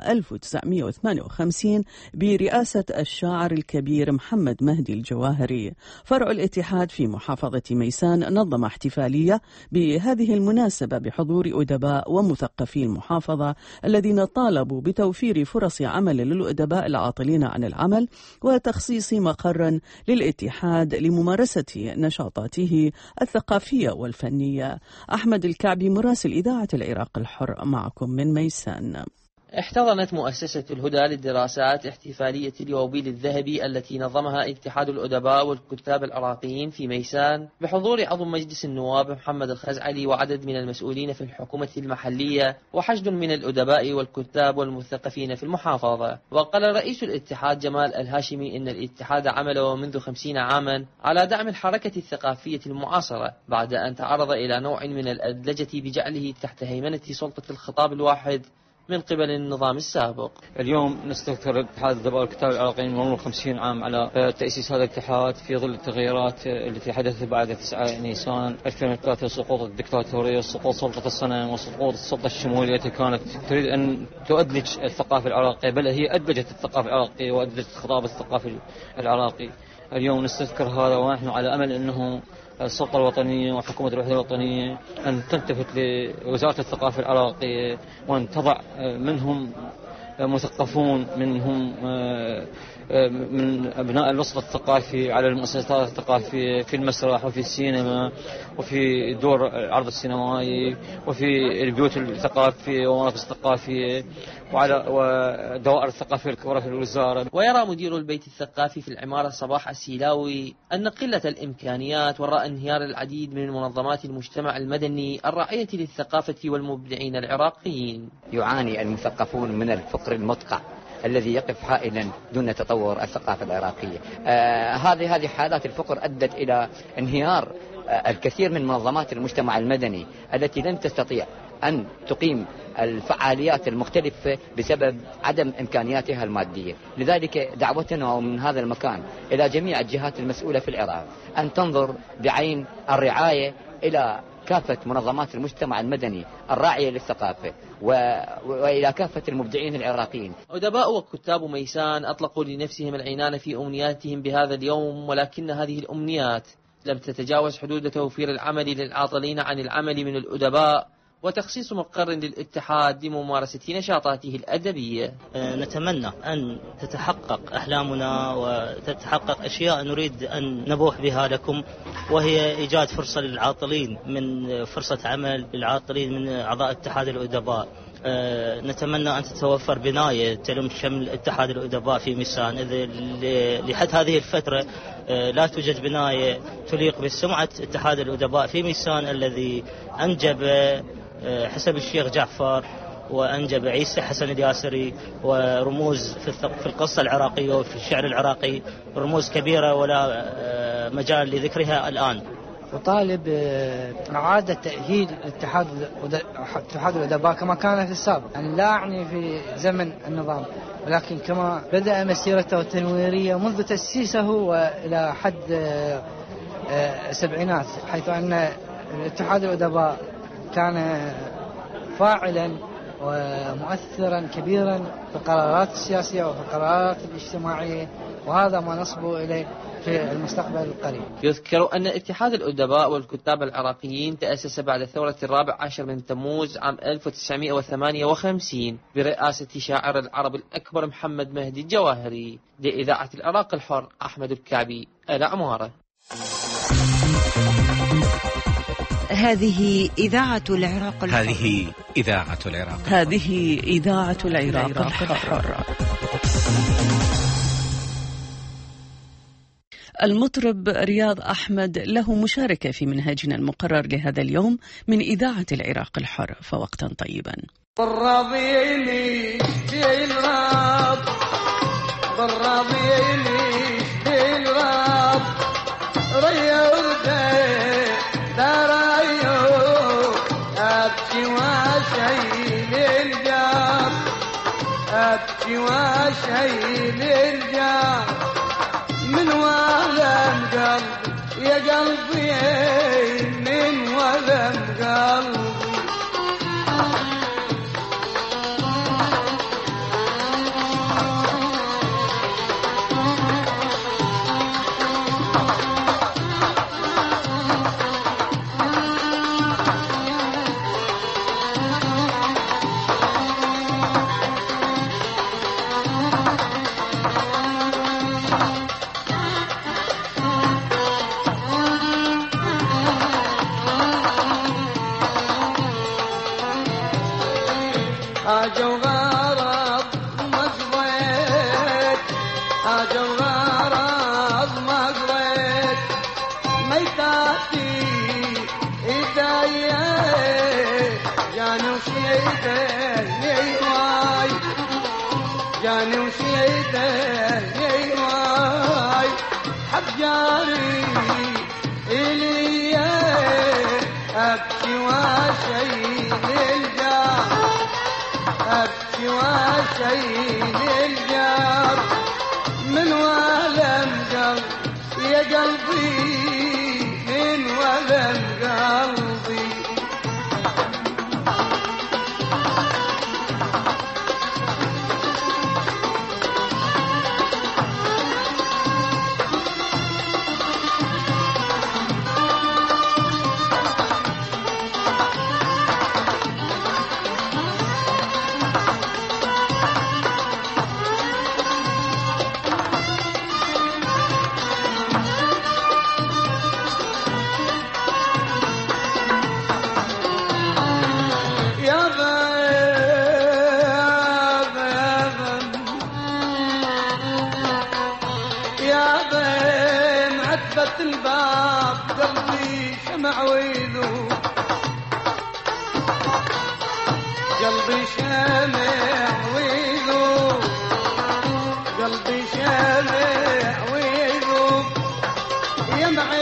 1958 برئاسة الشاعر الكبير محمد مهدي الجواهري. فرع الاتحاد في محافظة ميسان نظم احتفالية بهذه المناسبة بحضور أدباء ومثقفي المحافظة الذين طالبوا بتوفير فرص عمل للأدباء العاطلين عن العمل وتخصيص مقر للاتحاد لممارسة نشاطاته الثقافية والفنية. أحمد الكعبي مراسل إذاعة العراق الحر معكم من ميسان. احتضنت مؤسسة الهدى للدراسات احتفالية اليوبيل الذهبي التي نظمها اتحاد الأدباء والكتاب العراقيين في ميسان بحضور عضو مجلس النواب محمد الخزعلي وعدد من المسؤولين في الحكومة المحلية وحشد من الأدباء والكتاب والمثقفين في المحافظة. وقال رئيس الاتحاد جمال الهاشمي إن الاتحاد عمل منذ 50 عاما على دعم الحركة الثقافية المعاصرة بعد أن تعرض إلى نوع من الأدلجة بجعله تحت هيمنة سلطة الخطاب الواحد من قبل النظام السابق. اليوم نستذكر اتحاد الأدباء والكتاب العراقيين مرور 50 عام على تأسيس هذا الاتحاد في ظل التغيرات التي حدثت بعد 9 نيسان 2003، سقوط الدكتاتورية، سقوط سلطة الصنم، وسقوط السلطة الشمولية التي كانت تريد أن تؤدلج الثقافة العراقية، بل هي أدلجت الثقافة العراقية وأدلجت الخطاب الثقافي العراقي. اليوم نستذكر هذا ونحن على أمل أنه السلطة الوطنية وحكومة الوحدة الوطنية أن تلتفت لوزارة الثقافة العراقية وأن تضع منهم مثقفون، منهم من أبناء الوسط الثقافي على المؤسسات الثقافية في المسرح وفي السينما وفي دور العرض السينمائي وفي البيوت الثقافية ومراكز الثقافية وعلى ودوائر الثقافية الكبرى في الوزارة. ويرى مدير البيت الثقافي في العمارة صباح السيلاوي أن قلة الإمكانيات وراء انهيار العديد من منظمات المجتمع المدني الراعية للثقافة والمبدعين العراقيين. يعاني المثقفون من الفقر المدقع الذي يقف حائلا دون تطور الثقافة العراقية. هذه حالات الفقر أدت إلى انهيار الكثير من منظمات المجتمع المدني التي لن تستطيع أن تقيم الفعاليات المختلفة بسبب عدم إمكانياتها المادية. لذلك دعوتنا من هذا المكان إلى جميع الجهات المسؤولة في العراق أن تنظر بعين الرعاية إلى كافة منظمات المجتمع المدني الراعية للثقافة وإلى كافة المبدعين العراقيين. أدباء وكتاب ميسان أطلقوا لنفسهم العنان في أمنياتهم بهذا اليوم، ولكن هذه الأمنيات لم تتجاوز حدود توفير العمل للعاطلين عن العمل من الأدباء وتخصيص مقر للاتحاد لممارسة نشاطاته الأدبية. نتمنى أن تتحقق أحلامنا وتتحقق أشياء نريد أن نبوح بها لكم، وهي إيجاد فرصة للعاطلين، من فرصة عمل للعاطلين من أعضاء اتحاد الأدباء. نتمنى أن تتوفر بناية تلم شمل اتحاد الأدباء في ميسان، إذ لحد هذه الفترة لا توجد بناية تليق بسمعة اتحاد الأدباء في ميسان الذي أنجب حسب الشيخ جعفر وأنجب عيسى حسن الياسري ورموز في القصة العراقية وفي الشعر العراقي، رموز كبيرة ولا مجال لذكرها الآن. وطالب إعادة تأهيل اتحاد الأدباء كما كان في السابق، يعني لا أعني في زمن النظام، ولكن كما بدأ مسيرته التنويرية منذ تأسيسه وإلى حد السبعينات، حيث أن اتحاد الأدباء كان فاعلا ومؤثرا كبيرا في القرارات السياسية وفي القرارات الاجتماعية، وهذا ما نصبو إليه في المستقبل القريب. يذكر أن اتحاد الأدباء والكتاب العراقيين تأسس بعد ثورة 14 تموز عام 1958 برئاسة شاعر العرب الأكبر محمد مهدي الجواهري. لإذاعة العراق الحر أحمد الكعبي، العمارة. هذه إذاعة العراق الحر. هذه إذاعة العراق. هذه إذاعة العراق الحر. المطرب رياض أحمد له مشاركة في منهجنا المقرر لهذا اليوم من إذاعة العراق الحر، فوقتا طيبا. بالراضيني بالراب بالراضيني بالراب ريوده درايو أبكي واشيل الجار أبكي واشيل الجار من ولم قلبي يا قلبي من ولم قلبي. جاني وشيده يواي حب جاري إلي أبكي واشيل الجار أبكي واشيل الجار من ولم قلب يا قلبي من ولم قلبي الباب قلبي شمع ويذوب قلبي شمع ويذوب قلبي شمع ويذوب يمع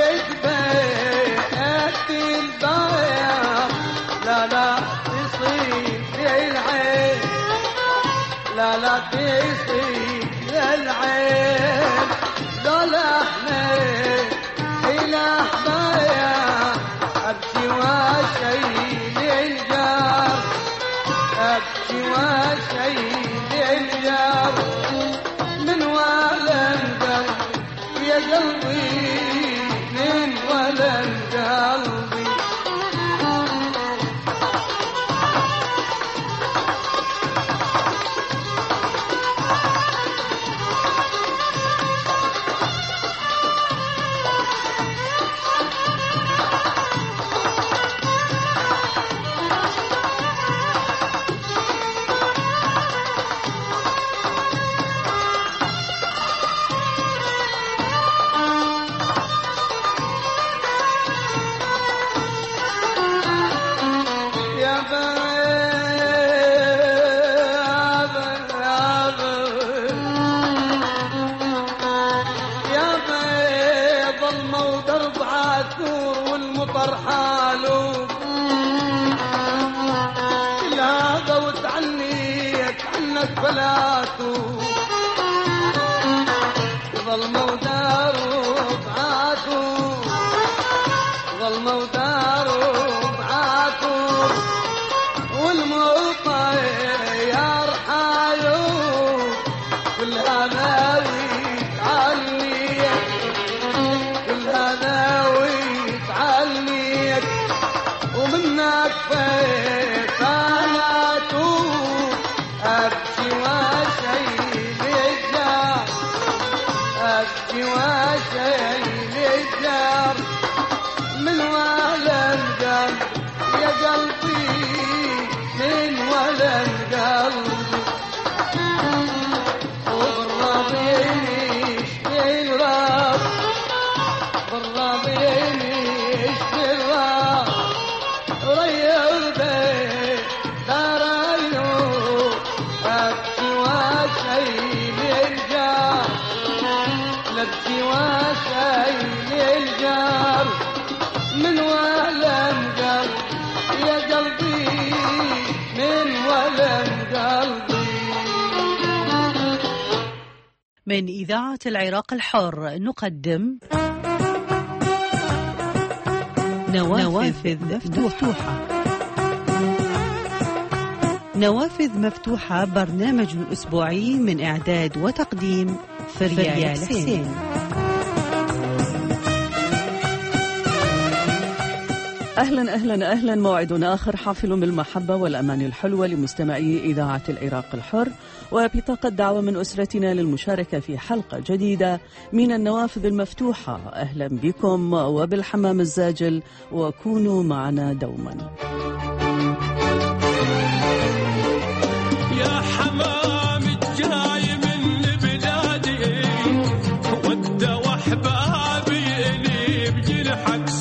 يتبات الباب لا تصيب العين لا تصيب العين لا إله بايا أبكي واشيل الجار أبكي واشيل الجار من ولم قلبي يا قلبي من ولم قلبي والمطر حاله كل هذا وتعنيت عنك فلاته ظلمة وداره بعاته ظلمة وداره بعاته والموقع يا رحاله كل هذا ويتعليت كل هذا ويتعليت ومنك فيصالاته أبكي واشيل الجار أبكي واشيل الجار من ولم قلب يا قلبي من ولم قلبي وبالرضيني اشتي الراس بالرضيني اشتي الراس ريض دار اليوم أبكي واشيل الجار لبكي واشيل الجار من ولم قلب يا قلبي من ولم قلبي. من إذاعة العراق الحر نقدم نوافذ مفتوحة. نوافذ مفتوحة برنامج أسبوعي من إعداد وتقديم فريال حسين. أهلا أهلا أهلا، موعد آخر حافل بالمحبة والأمان الحلوة لمستمعي إذاعة العراق الحر، وبطاقة دعوة من أسرتنا للمشاركة في حلقة جديدة من النوافذ المفتوحة. أهلا بكم وبالحمام الزاجل، وكونوا معنا دوما. يا حمام الجاي من بلادي ود وأحبابي إلي بجنحك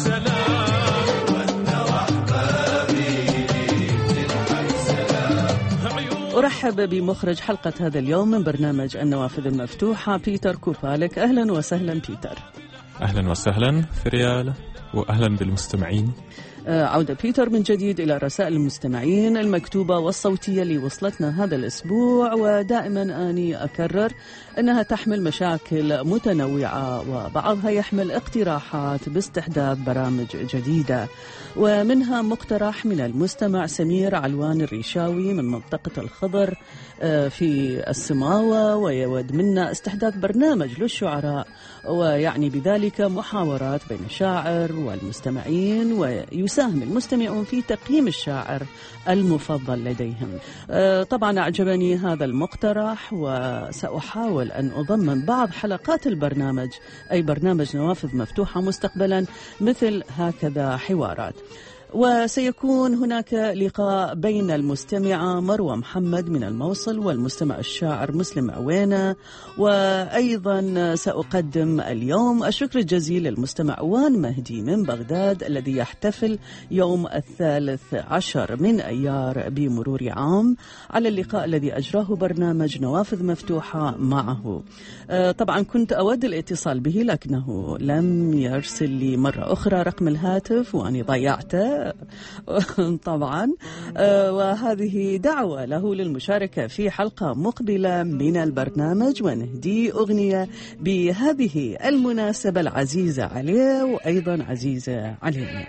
أرحب بمخرج حلقة هذا اليوم من برنامج النوافذ المفتوحة بيتر كوبالك. أهلا وسهلا بيتر. أهلا وسهلا فريال، وأهلا بالمستمعين. عودة بيتر من جديد إلى رسائل المستمعين المكتوبة والصوتية اللي وصلتنا هذا الأسبوع، ودائما أني أكرر أنها تحمل مشاكل متنوعة وبعضها يحمل اقتراحات باستحداث برامج جديدة، ومنها مقترح من المستمع سمير علوان الريشاوي من منطقة الخضر في السماوة، ويود منا استحداث برنامج للشعراء، ويعني بذلك محاورات بين الشاعر والمستمعين، ويساهم المستمعون في تقييم الشاعر المفضل لديهم. طبعا أعجبني هذا المقترح، وسأحاول أن أضمن بعض حلقات البرنامج، أي برنامج نوافذ مفتوحة مستقبلا، مثل هكذا حوارات. وسيكون هناك لقاء بين المستمعة مروة محمد من الموصل والمستمع الشاعر مسلم عوينة، وأيضا سأقدم اليوم الشكر الجزيل للمستمع وان مهدي من بغداد الذي يحتفل يوم 13 من أيار بمرور عام على اللقاء الذي أجراه برنامج نوافذ مفتوحة معه. طبعا كنت أود الاتصال به لكنه لم يرسل لي مرة أخرى رقم الهاتف وأني ضيعته طبعا، وهذه دعوة له للمشاركة في حلقة مقبلة من البرنامج، ونهدي أغنية بهذه المناسبة العزيزة عليه وأيضا عزيزة علينا.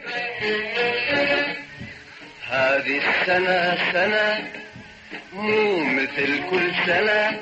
هذه السنة سنة مو مثل كل سنة،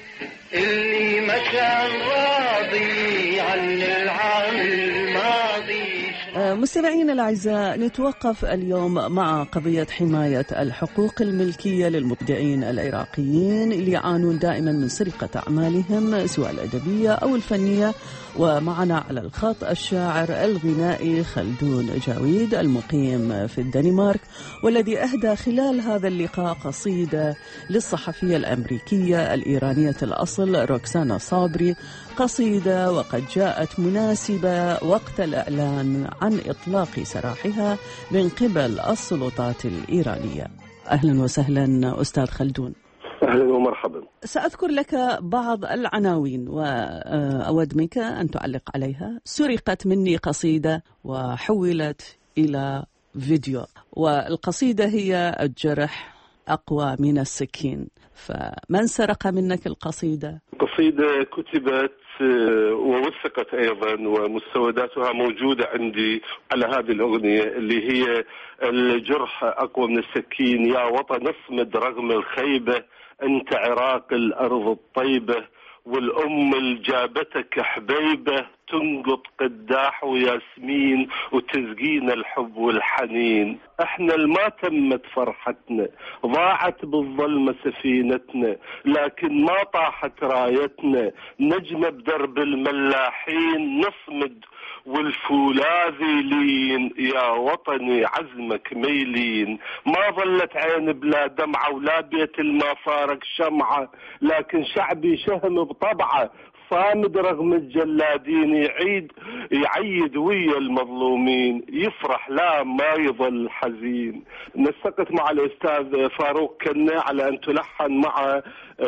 اللي ما كان راضي عن العام الماضي. مستمعينا الأعزاء، نتوقف اليوم مع قضية حماية الحقوق الملكية للمبدعين العراقيين اللي يعانون دائما من سرقة أعمالهم سواء الأدبية أو الفنية. ومعنا على الخط الشاعر الغنائي خلدون جاويد المقيم في الدنمارك، والذي أهدى خلال هذا اللقاء قصيدة للصحفية الأمريكية الإيرانية الأصل روكسانا صابري، قصيدة وقد جاءت مناسبة وقت الإعلان عن إطلاق سراحها من قبل السلطات الإيرانية. أهلا وسهلا أستاذ خلدون. أهلا ومرحبا. سأذكر لك بعض العناوين وأود منك أن تعلق عليها. سرقت مني قصيدة وحولت إلى فيديو، والقصيدة هي الجرح أقوى من السكين، فمن سرق منك القصيدة؟ قصيدة كتبت ووثقت أيضا ومستوداتها موجودة عندي على هذه الأغنية اللي هي الجرح أقوى من السكين. يا وطن اصمد رغم الخيبة، أنت عراق الأرض الطيبة، والأم الجابتك حبيبة، تنقط قداح وياسمين وتسقينا الحب والحنين. احنا الما تمت فرحتنا، ضاعت بالظلمة سفينتنا، لكن ما طاحت رايتنا، نجمة بدرب الملاحين نصمد والفولاذي لين. يا وطني عزمك ميلين، ما ظلت عين بلا دمعة ولا بيت الما فارق شمعة، لكن شعبي شهم بطبعه، صامد رغم الجلادين، يعيد ويا المظلومين، يفرح لا ما يظل حزين. نسقت مع الأستاذ فاروق كنة على أن تلحن مع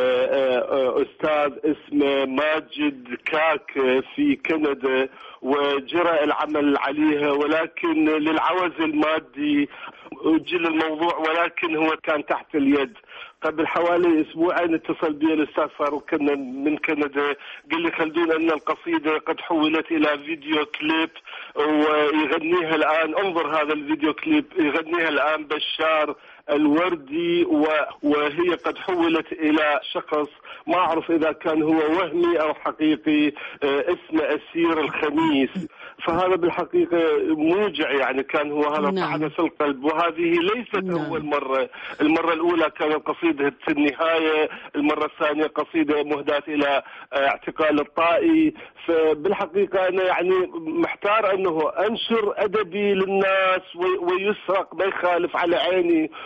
أستاذ اسمه ماجد كاك في كندا، وجرى العمل عليها، ولكن للعوز المادي أجل الموضوع، ولكن هو كان تحت اليد. قبل حوالي أسبوعين اتصل بي الأستاذ فاروق كنا من كندا، قال لي خلدون أن القصيدة قد حولت إلى فيديو كليب ويغنيها الآن. انظر هذا الفيديو كليب، يغنيها الآن بشار الوردي، وهي قد حولت إلى شخص ما أعرف إذا كان هو وهمي أو حقيقي، اسمه أسير الخميس. فهذا بالحقيقة موجع، يعني كان هو هذا طعنة في القلب. وهذه ليست أول مرة، المرة الأولى كانت قصيدة النهاية، المرة الثانية قصيدة مهداة إلى اعتقال الطائي. فبالحقيقة أنا يعني محتار أنه أنشر أدبي للناس ويسرق، ما يخالف على عيني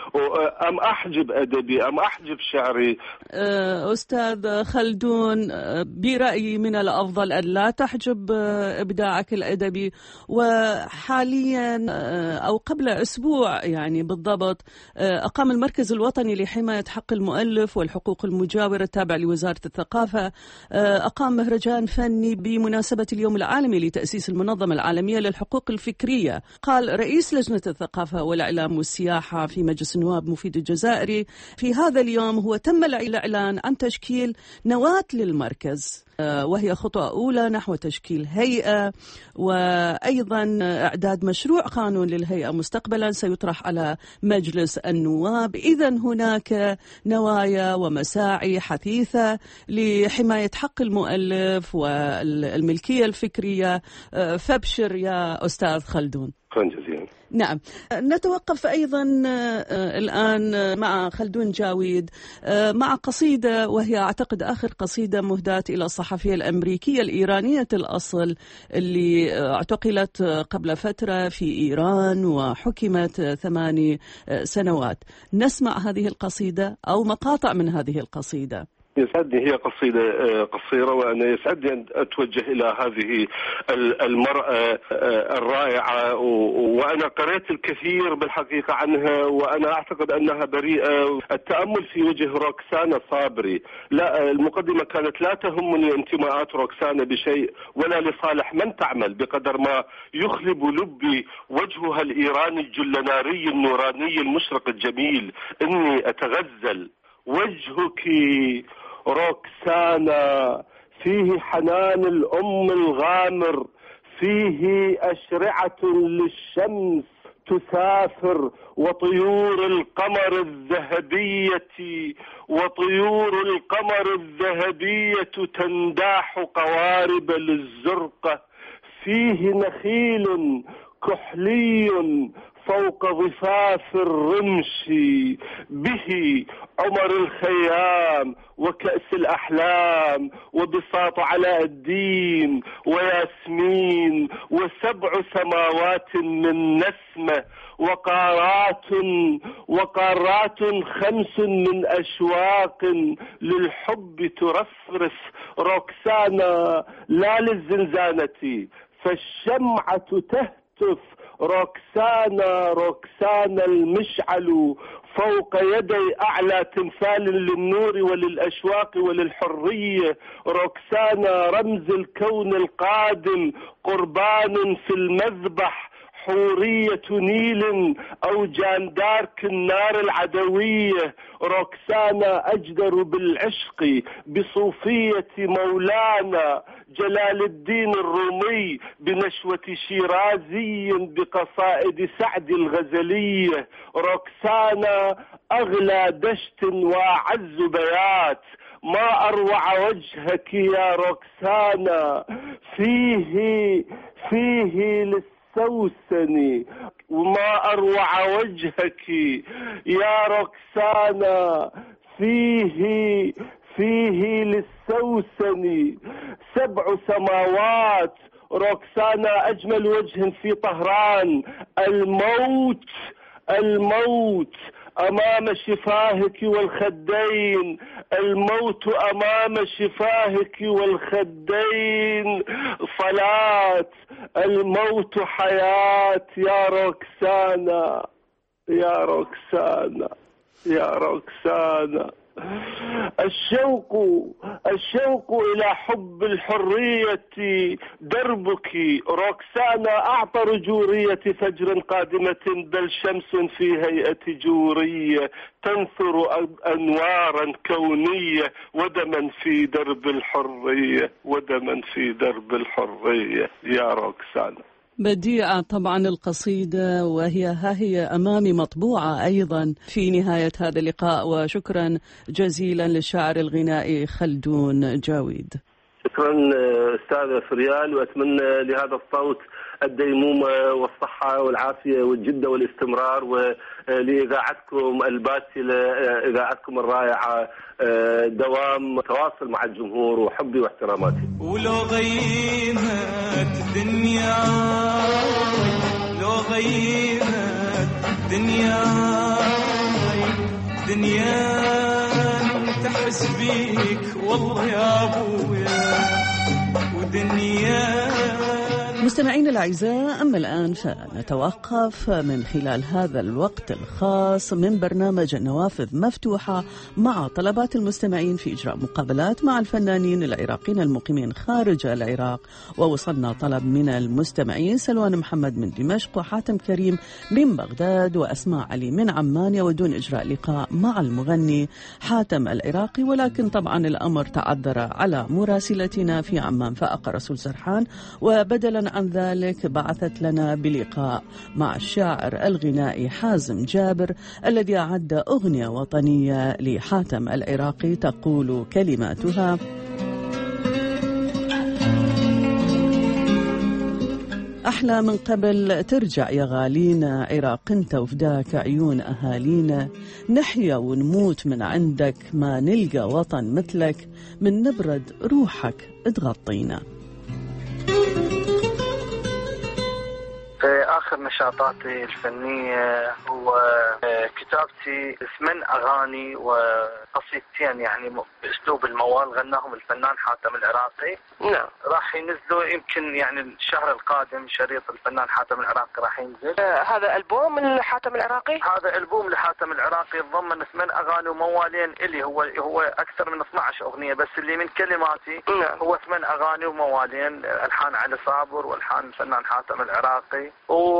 أم أحجب أدبي أم أحجب شعري؟ أستاذ خلدون، برأيي من الأفضل أن لا تحجب إبداعك الأدبي. وحاليا أو قبل أسبوع يعني بالضبط أقام المركز الوطني لحماية حق المؤلف والحقوق المجاورة التابع لوزارة الثقافة أقام مهرجان فني بمناسبة اليوم العالمي لتأسيس المنظمة العالمية للحقوق الفكرية. قال رئيس لجنة الثقافة والإعلام والسياحة في مجلس النواب مفيد الجزائري في هذا اليوم هو تم الإعلان عن تشكيل نواة للمركز، وهي خطوة أولى نحو تشكيل هيئة، وأيضا إعداد مشروع قانون للهيئة مستقبلا سيطرح على مجلس النواب. إذن هناك نوايا ومساعي حثيثة لحماية حق المؤلف والملكية الفكرية، فابشر يا أستاذ خلدون. جزيلا. نعم، نتوقف أيضا الآن مع خلدون جاويد مع قصيدة، وهي أعتقد آخر قصيدة مهداة إلى الصحفية الأمريكية الإيرانية الأصل اللي اعتقلت قبل فترة في إيران وحكمت 8 سنوات. نسمع هذه القصيدة أو مقاطع من هذه القصيدة. يسعدني، هي قصيدة قصيرة، وأنا يسعدني أن أتوجه إلى هذه المرأة الرائعة، وأنا قرأت الكثير بالحقيقة عنها، وأنا أعتقد أنها بريئة. التأمل في وجه روكسانا صابري، لا المقدمة كانت لا تهمني انتماءات روكسانا بشيء ولا لصالح من تعمل، بقدر ما يخلب لبي وجهها الإيراني الجلناري النوراني المشرق الجميل. إني أتغزل وجهك روكسانا، فيه حنان الأم الغامر، فيه أشرعة للشمس تسافر، وطيور القمر الذهبية تنداح قوارب للزرقة، فيه نخيل كحلي فوق ضفاف الرمش، به عمر الخيام وكأس الأحلام وبساط علاء الدين وياسمين، و7 سماوات من نسمة، وقارات 5 من أشواق للحب ترفرف. روكسانا لا للزنزانة فالشمعة تهتف، روكسانا المشعل فوق يدي أعلى تمثال للنور وللأشواق وللحرية. روكسانا رمز الكون القادم، قربان في المذبح، حورية نيل أو جان دارك النار العدوية. روكسانا أجدر بالعشق بصوفية مولانا جلال الدين الرومي، بنشوة شيرازي، بقصائد سعد الغزلية. روكسانا أغلى دشت وأعز بيات، ما أروع وجهك يا روكسانا، فيه للسوسن، وما أروع وجهك يا روكسانا، فيه للسوسن 7 سماوات. روكسانا أجمل وجه في طهران، الموت أمام شفاهك والخدين، الموت أمام شفاهك والخدين، صلاة الموت حياة يا روكسانا، يا روكسانا، يا روكسانا. الشوق إلى حب الحرية دربك. روكسانا أعطى رجورية فجر قادمة، بل شمس في هيئة جورية تنثر أنوارا كونية، ودما في درب الحرية يا روكسانا. بديعة طبعا القصيدة، وهي أمامي مطبوعة أيضا في نهاية هذا اللقاء. وشكرا جزيلا للشاعر الغنائي خلدون جاويد. شكرا أستاذ فريال، وأتمنى لهذا الصوت الديمومة والصحة والعافية والجدة والاستمرار، ولإذاعتكم الباسلة، إذاعتكم الرائعة، دوام تواصل مع الجمهور، وحبي واحتراماتي. ولو غيمت الدنيا، لو غيمت الدنيا والدنيا تحس بيك والله يا أبويا ودنيا. مستمعين الأعزاء، أما الآن فنتوقف من خلال هذا الوقت الخاص من برنامج النوافذ مفتوحة مع طلبات المستمعين في إجراء مقابلات مع الفنانين العراقيين المقيمين خارج العراق. ووصلنا طلب من المستمعين: سلوان محمد من دمشق، وحاتم كريم من بغداد، وأسماء علي من عمان يودون إجراء لقاء مع المغني حاتم العراقي، ولكن طبعا الأمر تعذر على مراسلتنا في عمان فأقر رسول سرحان، وبدلا عن ذلك بعثت لنا بلقاء مع الشاعر الغنائي حازم جابر الذي أعد أغنية وطنية لحاتم العراقي تقول كلماتها: أحلى من قبل ترجع يا غالينا، عراق انت وفداك عيون أهالينا، نحيا ونموت من عندك، ما نلقى وطن مثلك، من نبرد روحك تغطينا. في آخر نشاطاتي الفنية هو كتابتي 8 أغاني وقصيدتين يعني بأسلوب الموال غناهم الفنان حاتم العراقي. نعم. راح ينزلوا يمكن يعني الشهر القادم، شريط الفنان حاتم العراقي راح ينزل. هذا ألبوم لحاتم العراقي؟ هذا ألبوم لحاتم العراقي يتضمن 8 أغاني وموالين إلي، هو أكثر من 12 أغنية، بس اللي من كلماتي نعم. هو 8 أغاني وموالين، ألحان علي صابر والحان الفنان حاتم العراقي.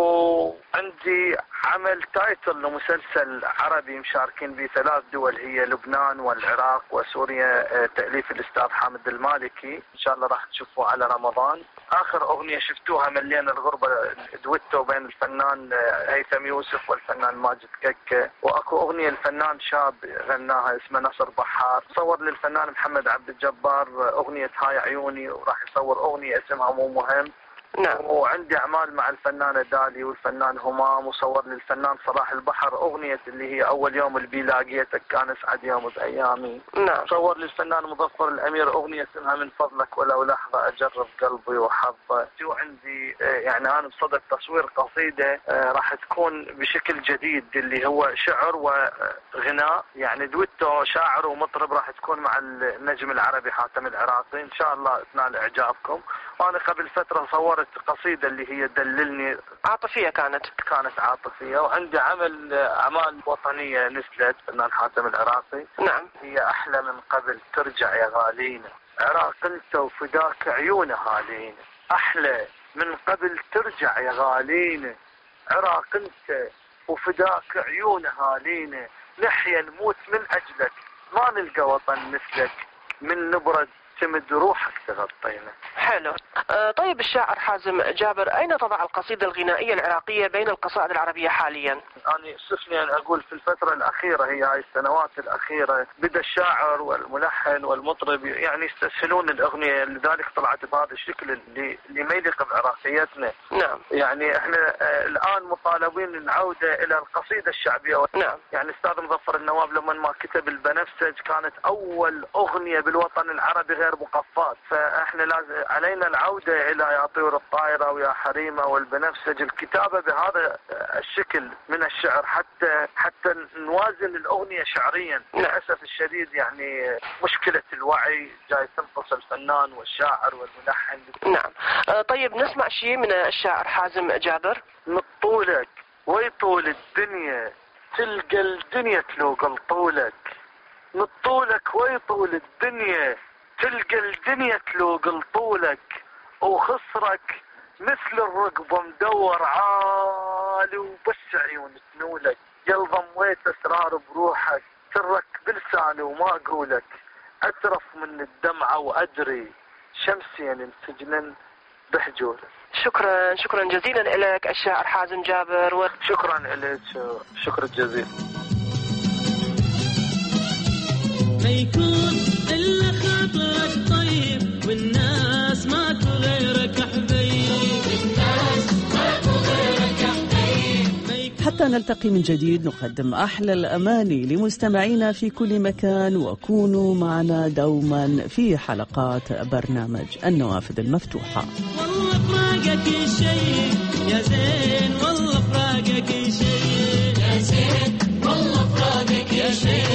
وعندي عمل تايتل لمسلسل عربي مشاركين به 3 دول، هي لبنان والعراق وسوريا، تأليف الأستاذ حامد المالكي، إن شاء الله راح تشوفوه على رمضان. آخر أغنية شفتوها ملينا الغربة، دويتو بين الفنان هيثم يوسف والفنان ماجد ككة، وأكو أغنية الفنان شاب غناها اسمها نصر بحار. صور للفنان محمد عبد الجبار أغنية هاي عيوني، وراح يصور أغنية اسمها مو مهم. نعم. وعندي أعمال مع الفنانة دالي والفنان همام، وصور للفنان صلاح البحر أغنية اللي هي أول يوم اللي لاقيتك كان أسعد يوم بأيامي. نعم. صور للفنان مظفر الأمير أغنية اسمها من فضلك ولو لحظة أجرب قلبي وحظه. وعندي يعني أنا بصدد تصوير قصيدة راح تكون بشكل جديد اللي هو شعر وغناء، يعني دويتو شاعر ومطرب، راح تكون مع النجم العربي حاتم العراقي، إن شاء الله تنال إعجابكم. وأنا قبل فترة صورت قصيدة اللي هي دللني، عاطفية كانت عاطفية. وعندي أعمال وطنية نزلت فنان حاتم العراقي. نعم. هي أحلى من قبل ترجع يا غالينا، عراق انت وفداك عيون أهالينا، أحلى من قبل ترجع يا غالينا، عراق انت وفداك عيون أهالينا، نحيا نموت من أجلك، ما نلقى وطن مثلك، من نبرد تمد روحك تغطينا. حلو. طيب الشاعر حازم جابر، أين تضع القصيدة الغنائية العراقية بين القصائد العربية حاليا؟ أنا يصفني أن أقول في الفترة الأخيرة، هي هاي السنوات الأخيرة، بدأ الشاعر والملحن والمطرب يعني يستسهلون الأغنية، لذلك طلعت بهذا الشكل اللي ما يليق بعراقيتنا. نعم. يعني احنا الآن مطالبين العودة إلى القصيدة الشعبية. نعم. يعني الأستاذ مظفر النواب لما ما كتب البنفسج كانت أول أغنية بالوطن العربي غير مقفات، فاحنا لازم علينا العودة إلى يا طيور الطائرة ويا حريمة والبنفسج، الكتابة بهذا الشكل من الشعر حتى نوازن الأغنية شعريا. للأسف الشديد يعني مشكلة الوعي جاي تنقص الفنان والشاعر والملحن. نعم. طيب نسمع شيء من الشاعر حازم جابر. نطولك ويطول الدنيا، تلقى الدنيا تلوق لطولك، نطولك ويطول الدنيا، تلقى الدنيا تلوق لطولك، وخصرك مثل الرقبة مدور عالي، وبس عيون تنولك، يل ضميت أسرار بروحك، سرك بلساني وما أقولك، أترف من الدمعة وأدري شمسين انسجنن بحجولك. شكرا جزيلا لك الشاعر حازم جابر. شكرا لك، شكرا جزيلا. ما يكون إلا خاطرك طيب، والناس ماكو غيرك حبيب، الناس ماكو غيرك حبيب. حتى نلتقي من جديد نقدم أحلى الأماني لمستمعينا في كل مكان، وكونوا معنا دوما في حلقات برنامج النوافذ المفتوحة. والله فراقك شيء يا زين، والله فراقك شيء يا زين، والله فراقك شيء.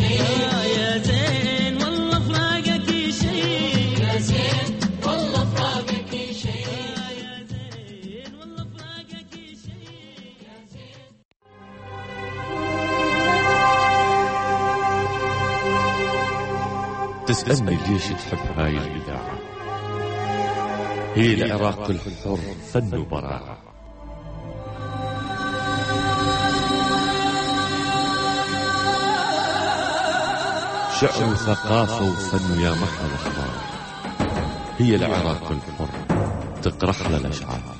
يا زين والله فراقك شيء يا زين والله فراقك شيء يا زين والله فراقك شيء يا زين. تسألني ليش تحب هاي الإذاعة؟ هي العراق الحر فن وبراعة. شعر وثقافة وفن ويا محلى الأخبار. هي العراق الحر تقرح للأشعار.